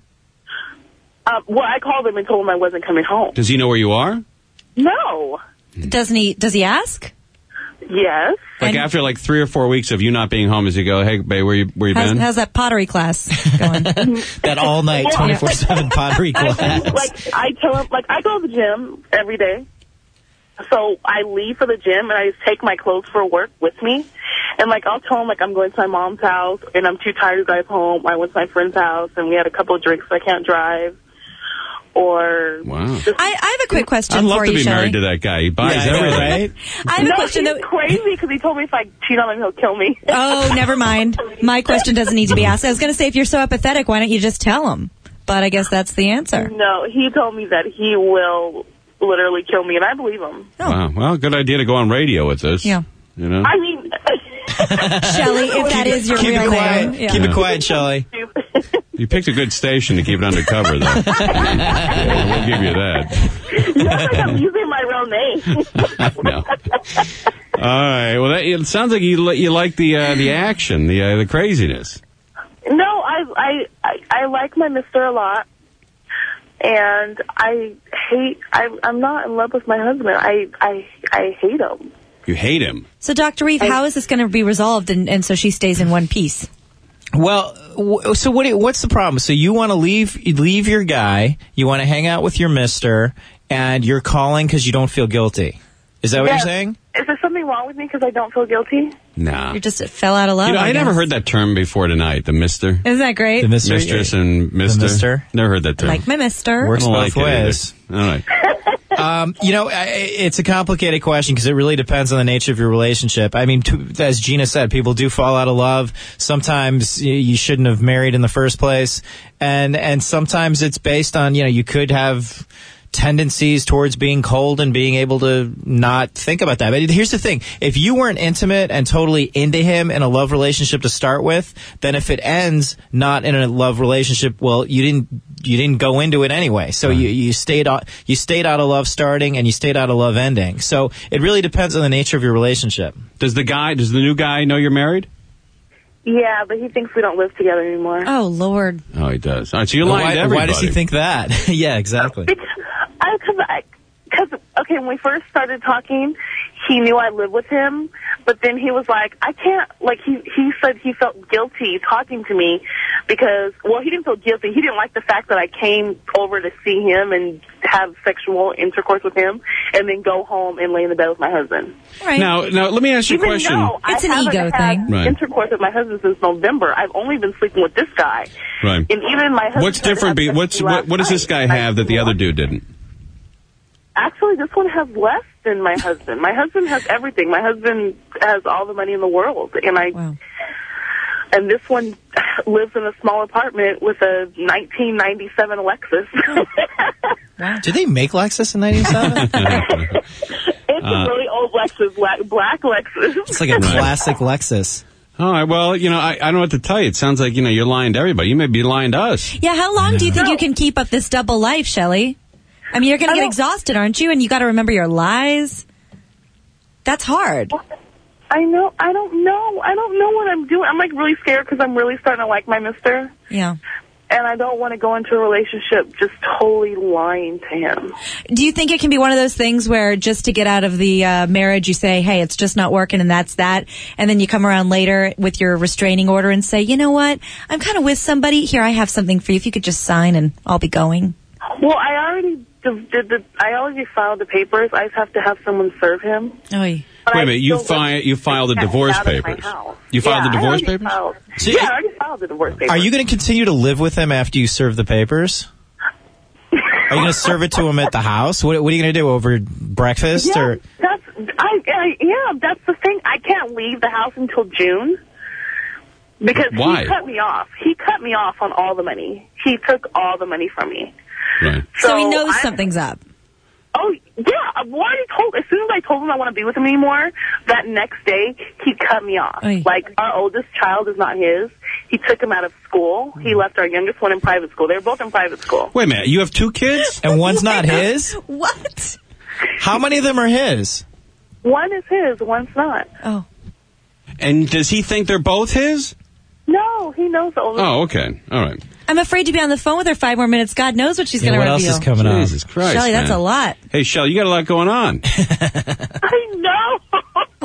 [SPEAKER 16] Um, well, I called him and told him I wasn't coming home.
[SPEAKER 1] Does he know where you are?
[SPEAKER 16] No.
[SPEAKER 6] Doesn't he? Does he ask?
[SPEAKER 16] Yes.
[SPEAKER 1] Like after like three or four weeks of you not being home, as you go, hey, babe, where you where you
[SPEAKER 6] How's,
[SPEAKER 1] been?
[SPEAKER 6] how's that pottery class going?
[SPEAKER 2] That all night, twenty-four seven pottery class.
[SPEAKER 16] Like, I tell him, like, I go to the gym every day. So I leave for the gym, and I just take my clothes for work with me. And, like, I'll tell him, like, I'm going to my mom's house, and I'm too tired to drive home. I went to my friend's house, and we had a couple of drinks, so I can't drive. Or...
[SPEAKER 1] Wow.
[SPEAKER 6] I, I have a quick question
[SPEAKER 1] I'd love
[SPEAKER 6] for
[SPEAKER 1] to
[SPEAKER 6] you,
[SPEAKER 1] be
[SPEAKER 6] Shelley.
[SPEAKER 1] married to that guy. He buys
[SPEAKER 2] Yeah, I know,
[SPEAKER 1] everything.
[SPEAKER 2] right?
[SPEAKER 6] I have
[SPEAKER 16] no,
[SPEAKER 6] a question
[SPEAKER 16] he's
[SPEAKER 6] that...
[SPEAKER 16] crazy because he told me if I cheat on him, he'll kill me.
[SPEAKER 6] Oh, never mind. My question doesn't need to be asked. I was going to say, if you're so apathetic, why don't you just tell him? But I guess that's the answer.
[SPEAKER 16] No, he told me that he will literally kill me, and I believe him.
[SPEAKER 6] Oh.
[SPEAKER 1] Wow. Well, good idea to go on radio with this.
[SPEAKER 6] Yeah.
[SPEAKER 1] You know?
[SPEAKER 16] I mean...
[SPEAKER 6] Shelley, if that is your
[SPEAKER 2] Keep
[SPEAKER 6] real
[SPEAKER 2] it quiet.
[SPEAKER 6] name. Yeah.
[SPEAKER 2] Keep it quiet, Shelley.
[SPEAKER 1] You picked a good station to keep it undercover, though. We'll give you that.
[SPEAKER 16] You know, like I'm using my real name.
[SPEAKER 1] No. All right. Well, that, it sounds like you li- you like the uh, the action, the uh, the craziness.
[SPEAKER 16] No, I, I I I like my mister a lot, and I hate. I I'm not in love with my husband. I I I hate him.
[SPEAKER 1] You hate him.
[SPEAKER 6] So, Doctor Reeve, how is this going to be resolved and, and so she stays in one piece?
[SPEAKER 2] Well, w- so what? What's the problem? So you want to leave leave your guy, you want to hang out with your mister, and you're calling because you don't feel guilty. Is that what
[SPEAKER 16] Yes.
[SPEAKER 2] you're saying?
[SPEAKER 16] Is there something wrong with me because I don't feel guilty?
[SPEAKER 1] Nah.
[SPEAKER 6] You just fell out of love.
[SPEAKER 1] You know, I,
[SPEAKER 6] I
[SPEAKER 1] never
[SPEAKER 6] guess.
[SPEAKER 1] heard that term before tonight, the mister.
[SPEAKER 6] Isn't that great?
[SPEAKER 2] The mister,
[SPEAKER 1] Mistress and mister.
[SPEAKER 2] mister.
[SPEAKER 1] Never heard that term.
[SPEAKER 6] Like my mister.
[SPEAKER 2] Works
[SPEAKER 1] I don't
[SPEAKER 2] both
[SPEAKER 1] like it either.
[SPEAKER 2] ways.
[SPEAKER 1] All right.
[SPEAKER 2] Um, you know, I- it's a complicated question because it really depends on the nature of your relationship. I mean, to, as Gina said, people do fall out of love. Sometimes y- you shouldn't have married in the first place, and and sometimes it's based on, you know, you could have tendencies towards being cold and being able to not think about that. But here's the thing. If you weren't intimate and totally into him in a love relationship to start with, then if it ends not in a love relationship, well, you didn't you didn't go into it anyway. So you, you stayed out you stayed out of love starting and you stayed out of love ending. So it really depends on the nature of your relationship.
[SPEAKER 1] Does the guy, does the new guy know you're married?
[SPEAKER 16] Yeah, but he thinks we don't live together anymore.
[SPEAKER 6] Oh, Lord.
[SPEAKER 1] Oh, he does. All right, so you're lying
[SPEAKER 2] why,
[SPEAKER 1] to everybody.
[SPEAKER 2] why does he think that? Yeah, exactly.
[SPEAKER 16] Because, I, cause, okay, when we first started talking, he knew I lived with him, but then he was like, I can't, like, he, he said he felt guilty talking to me because, well, he didn't feel guilty. He didn't like the fact that I came over to see him and have sexual intercourse with him and then go home and lay in the bed with my husband.
[SPEAKER 6] Right.
[SPEAKER 1] Now, now, let me ask you a
[SPEAKER 16] Even
[SPEAKER 1] question.
[SPEAKER 16] though
[SPEAKER 6] It's
[SPEAKER 16] I
[SPEAKER 6] an
[SPEAKER 16] haven't
[SPEAKER 6] ego
[SPEAKER 16] had
[SPEAKER 6] thing.
[SPEAKER 1] Right.
[SPEAKER 16] intercourse with my husband since November. I've only been sleeping with this guy.
[SPEAKER 1] Right.
[SPEAKER 16] And even my husband.
[SPEAKER 1] What's
[SPEAKER 16] tried to
[SPEAKER 1] different?
[SPEAKER 16] have
[SPEAKER 1] Be,
[SPEAKER 16] sex
[SPEAKER 1] what's
[SPEAKER 16] with me
[SPEAKER 1] what,
[SPEAKER 16] last
[SPEAKER 1] what does this
[SPEAKER 16] night.
[SPEAKER 1] guy have that the other dude didn't?
[SPEAKER 16] Actually, this one has less than my husband. My husband has everything. My husband has all the money in the world, and I.
[SPEAKER 6] Wow.
[SPEAKER 16] And this one lives in a small apartment with a nineteen ninety-seven Lexus.
[SPEAKER 2] Did they make Lexus in ninety-seven?
[SPEAKER 16] It's a really old Lexus, black, black Lexus.
[SPEAKER 2] It's like a classic Lexus.
[SPEAKER 1] All right. Well, you know, I, I don't know what to tell you. It sounds like, you know, you're lying to everybody. You may be lying to us.
[SPEAKER 6] Yeah, how long do you think you can keep up this double life, Shelley? I mean, you're going to get exhausted, aren't you? And you got to remember your lies. That's hard.
[SPEAKER 16] I know. I don't know. I don't know what I'm doing. I'm like really scared because I'm really starting to like my mister.
[SPEAKER 6] Yeah.
[SPEAKER 16] And I don't want to go into a relationship just totally lying to him.
[SPEAKER 6] Do you think it can be one of those things where just to get out of the uh, marriage, you say, hey, it's just not working and that's that. And then you come around later with your restraining order and say, you know what? I'm kind of with somebody. Here, I have something for you. If you could just sign and I'll be going.
[SPEAKER 16] Well, I already did the, I already filed the papers. I just have to have someone serve him.
[SPEAKER 6] Oh,
[SPEAKER 1] Wait a minute. You, fi- you filed the divorce papers. You filed
[SPEAKER 16] yeah,
[SPEAKER 1] the divorce
[SPEAKER 16] I
[SPEAKER 1] papers?
[SPEAKER 16] Filed,
[SPEAKER 2] So
[SPEAKER 16] yeah,
[SPEAKER 2] you-
[SPEAKER 16] I already filed the divorce papers.
[SPEAKER 2] Are you going to continue to live with him after you serve the papers? Are you going to serve it to him at the house? What, what are you going to do, over breakfast?
[SPEAKER 16] Yeah,
[SPEAKER 2] or
[SPEAKER 16] that's, I, I, yeah, that's the thing. I can't leave the house until June. Because
[SPEAKER 1] Why?
[SPEAKER 16] he cut me off. He cut me off on all the money. He took all the money from me.
[SPEAKER 1] Right.
[SPEAKER 6] So, he knows
[SPEAKER 16] I'm-
[SPEAKER 6] something's up.
[SPEAKER 16] Oh, yeah. I've already told, as soon as I told him I want to be with him anymore, that next day, he cut me off.
[SPEAKER 6] Oy.
[SPEAKER 16] Like, our oldest child is not his. He took him out of school. He left our youngest one in private school. They were both in private school.
[SPEAKER 1] Wait a minute. You have two kids?
[SPEAKER 2] and one's not his?
[SPEAKER 6] What?
[SPEAKER 2] How many of them are his?
[SPEAKER 16] One is his, one's not.
[SPEAKER 6] Oh.
[SPEAKER 1] And does he think they're both his?
[SPEAKER 16] No, he knows the oldest.
[SPEAKER 1] Oh, okay. All right.
[SPEAKER 6] I'm afraid to be on the phone with her five more minutes. God knows what she's
[SPEAKER 2] Yeah,
[SPEAKER 6] going to
[SPEAKER 2] what
[SPEAKER 6] reveal.
[SPEAKER 2] else is coming up?
[SPEAKER 1] Jesus Christ,
[SPEAKER 6] Shelley, that's
[SPEAKER 1] man.
[SPEAKER 6] a lot.
[SPEAKER 1] Hey, Shell, you got a lot going on.
[SPEAKER 16] I know.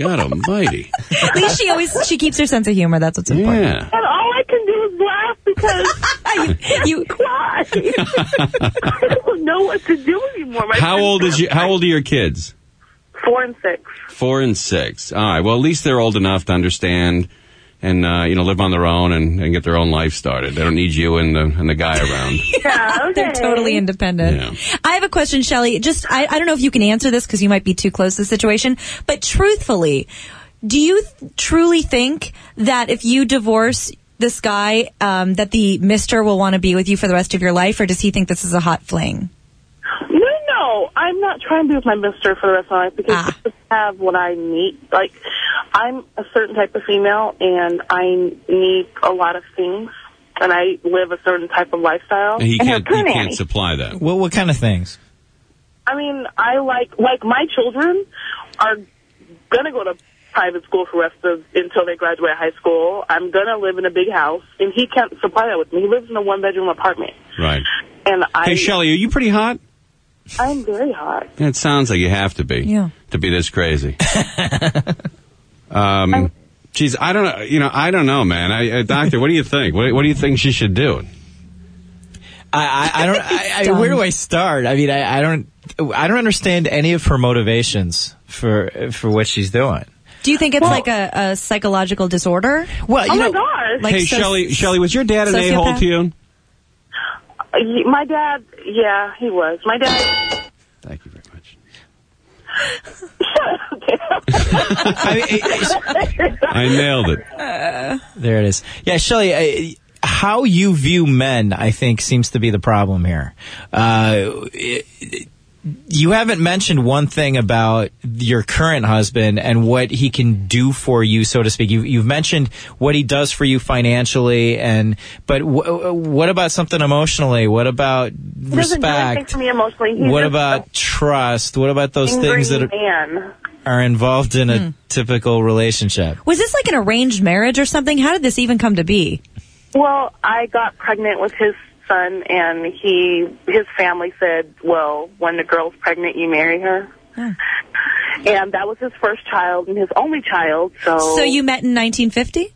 [SPEAKER 1] God almighty.
[SPEAKER 6] At least she always she keeps her sense of humor. That's what's important.
[SPEAKER 1] Yeah.
[SPEAKER 16] And all I can do is laugh because
[SPEAKER 6] you, you
[SPEAKER 16] cry. I don't know what to do anymore. My
[SPEAKER 1] How old is you? How old are your kids?
[SPEAKER 16] Four and six.
[SPEAKER 1] Four and six. All right. Well, at least they're old enough to understand and uh, you know live on their own and, and get their own life started. They don't need you and the and the guy around.
[SPEAKER 16] Yeah, okay.
[SPEAKER 6] They're totally independent.
[SPEAKER 1] Yeah.
[SPEAKER 6] I have a question, Shelley. Just I, I don't know if you can answer this because you might be too close to the situation, but truthfully, do you th- truly think that if you divorce this guy, um, that the mister will want to be with you for the rest of your life, or does he think this is a hot fling?
[SPEAKER 16] No, no, I'm not trying to be with my mister for the rest of my life because
[SPEAKER 6] Ah.
[SPEAKER 16] I just have what I need. Like, I'm a certain type of female, and I need a lot of things, and I live a certain type of lifestyle.
[SPEAKER 1] And he
[SPEAKER 16] And
[SPEAKER 1] can't.
[SPEAKER 16] her
[SPEAKER 1] He
[SPEAKER 16] nanny.
[SPEAKER 1] can't supply that.
[SPEAKER 2] What what kind of things?
[SPEAKER 16] I mean, I like like my children are gonna go to private school for the rest of until they graduate high school. I'm gonna live in a big house, and he can't supply that with me. He lives in a one bedroom apartment,
[SPEAKER 1] Right.
[SPEAKER 16] and I.
[SPEAKER 1] Hey, Shelley, are you pretty hot?
[SPEAKER 16] I'm very hot.
[SPEAKER 1] It sounds like you have to be.
[SPEAKER 6] Yeah.
[SPEAKER 1] To be this crazy. um, geez, I don't know. You know, I don't know, man. I, uh, doctor, what do you think? What, what do you think she should do?
[SPEAKER 2] I, I, I don't. I, I, where do I start? I mean, I, I don't. I don't understand any of her motivations for for what she's doing.
[SPEAKER 6] Do you think it's like a, a psychological disorder?
[SPEAKER 2] Well,
[SPEAKER 16] Oh
[SPEAKER 2] you
[SPEAKER 16] my
[SPEAKER 2] know,
[SPEAKER 16] gosh!
[SPEAKER 6] Like
[SPEAKER 1] hey,
[SPEAKER 6] so-
[SPEAKER 1] Shelley, Shelley, was your dad an
[SPEAKER 6] sociopath?
[SPEAKER 1] a-hole to you?
[SPEAKER 16] Uh, he- My dad, yeah, he was. My dad.
[SPEAKER 1] Thank you very much.
[SPEAKER 2] I mean, it-
[SPEAKER 1] I nailed it.
[SPEAKER 2] there it is. Yeah, Shelley, I, how you view men, I think, seems to be the problem here. Uh, it, it, you haven't mentioned one thing about your current husband and what he can do for you, so to speak. You, you've mentioned what he does for you financially, and but w- what about something emotionally? What about
[SPEAKER 16] He doesn't do anything
[SPEAKER 2] respect?
[SPEAKER 16] for me emotionally. He's
[SPEAKER 2] What
[SPEAKER 16] just
[SPEAKER 2] about trust? What about those
[SPEAKER 16] an
[SPEAKER 2] things that
[SPEAKER 16] angry
[SPEAKER 2] are,
[SPEAKER 16] man.
[SPEAKER 2] are involved in a
[SPEAKER 6] Hmm.
[SPEAKER 2] typical relationship?
[SPEAKER 6] Was this like an arranged marriage or something? How did this even come to be?
[SPEAKER 16] Well, I got pregnant with his son, and he, his family said, well, when the girl's pregnant, you marry her.
[SPEAKER 6] Hmm.
[SPEAKER 16] And that was his first child and his only child, so...
[SPEAKER 6] So you met in nineteen fifty?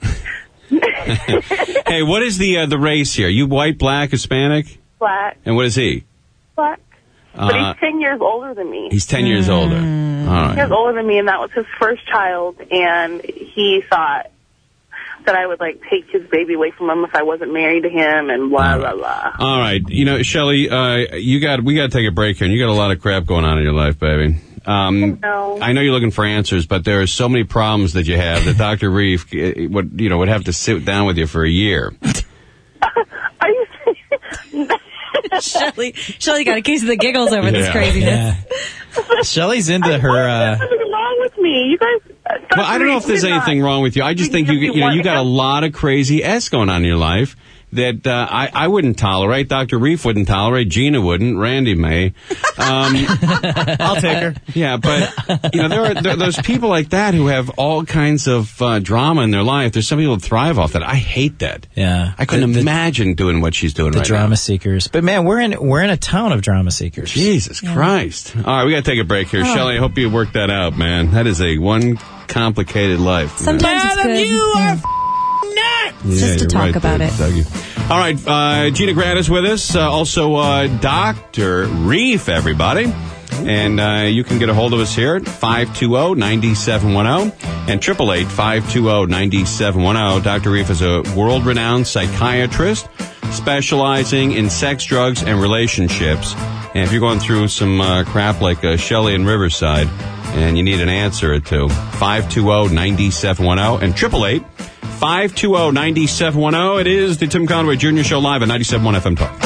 [SPEAKER 1] Hey, what is the uh, the race here? You white, black, Hispanic?
[SPEAKER 16] Black.
[SPEAKER 1] And what is he?
[SPEAKER 16] Black. But
[SPEAKER 1] Uh,
[SPEAKER 16] he's ten years older than me.
[SPEAKER 1] he's ten years older. All
[SPEAKER 16] Ten
[SPEAKER 1] right.
[SPEAKER 16] years older than me, and that was his first child, and he thought that I would, like, take his baby away from him if I wasn't married to him, and blah, blah, blah.
[SPEAKER 1] All right. You know, Shelley, uh, you got we got to take a break here. And you got a lot of crap going on in your life, baby. Um,
[SPEAKER 16] No.
[SPEAKER 1] I know you're looking for answers, but there are so many problems that you have that Doctor Reef uh, would, you know, would have to sit down with you for a year.
[SPEAKER 16] Are you
[SPEAKER 6] Shelley, Shelley got a case of the giggles over this
[SPEAKER 1] Yeah.
[SPEAKER 6] craziness.
[SPEAKER 2] Yeah. Shelley's into her. Uh,
[SPEAKER 16] There's nothing wrong with me. You guys... uh,
[SPEAKER 1] Well, I don't know if there's
[SPEAKER 16] Doctor Reed,
[SPEAKER 1] anything wrong with you. I just think you you know you got a lot of crazy S going on in your life that uh, I I wouldn't tolerate. Doctor Reef wouldn't tolerate. Gina wouldn't. Randy may. Um,
[SPEAKER 2] I'll take her.
[SPEAKER 1] Yeah, but you know there are there, there's people like that who have all kinds of uh, drama in their life. There's some people that thrive off that. I hate that.
[SPEAKER 2] Yeah,
[SPEAKER 1] I couldn't
[SPEAKER 2] The- the-
[SPEAKER 1] imagine doing what she's doing
[SPEAKER 2] the
[SPEAKER 1] right
[SPEAKER 2] drama
[SPEAKER 1] now.
[SPEAKER 2] seekers. But man, we're in we're in a town of drama seekers.
[SPEAKER 1] Jesus Christ! All right, we got to take a break here,
[SPEAKER 6] Oh.
[SPEAKER 1] Shelley. I hope you worked that out, man. That is a one complicated life. man.
[SPEAKER 6] Sometimes it's good. Yeah.
[SPEAKER 1] Yeah,
[SPEAKER 6] just to
[SPEAKER 1] you're
[SPEAKER 6] talk
[SPEAKER 1] right
[SPEAKER 6] about
[SPEAKER 1] there,
[SPEAKER 6] it.
[SPEAKER 1] Dougie. All right, uh, Gina Grad is with us. Uh, also, uh, Doctor Reef, everybody. And uh, you can get a hold of us here at five two zero, nine seven one zero and eight eight eight, five two zero, nine seven one zero. Doctor Reef is a world-renowned psychiatrist specializing in sex, drugs, and relationships. And if you're going through some uh, crap like uh, Shelley in Riverside and you need an answer or two, five two zero, nine seven one zero and eight eight eight, five two zero, nine seven one zero. It is the Tim Conway Junior Show live at ninety-seven point one F M Talk.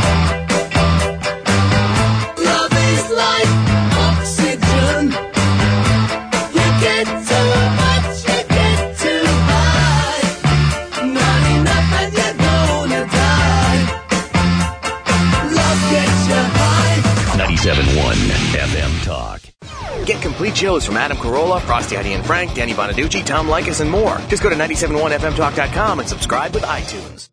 [SPEAKER 17] Love is like oxygen. You get too much, you get too high. Not enough and you're gonna die. Love gets you high.
[SPEAKER 4] ninety-seven point one F M Talk.
[SPEAKER 18] Get complete shows from Adam Carolla, Frosty, Heidi and Frank, Danny Bonaducci, Tom Likas, and more. Just go to nine seven one F M talk dot com and subscribe with iTunes.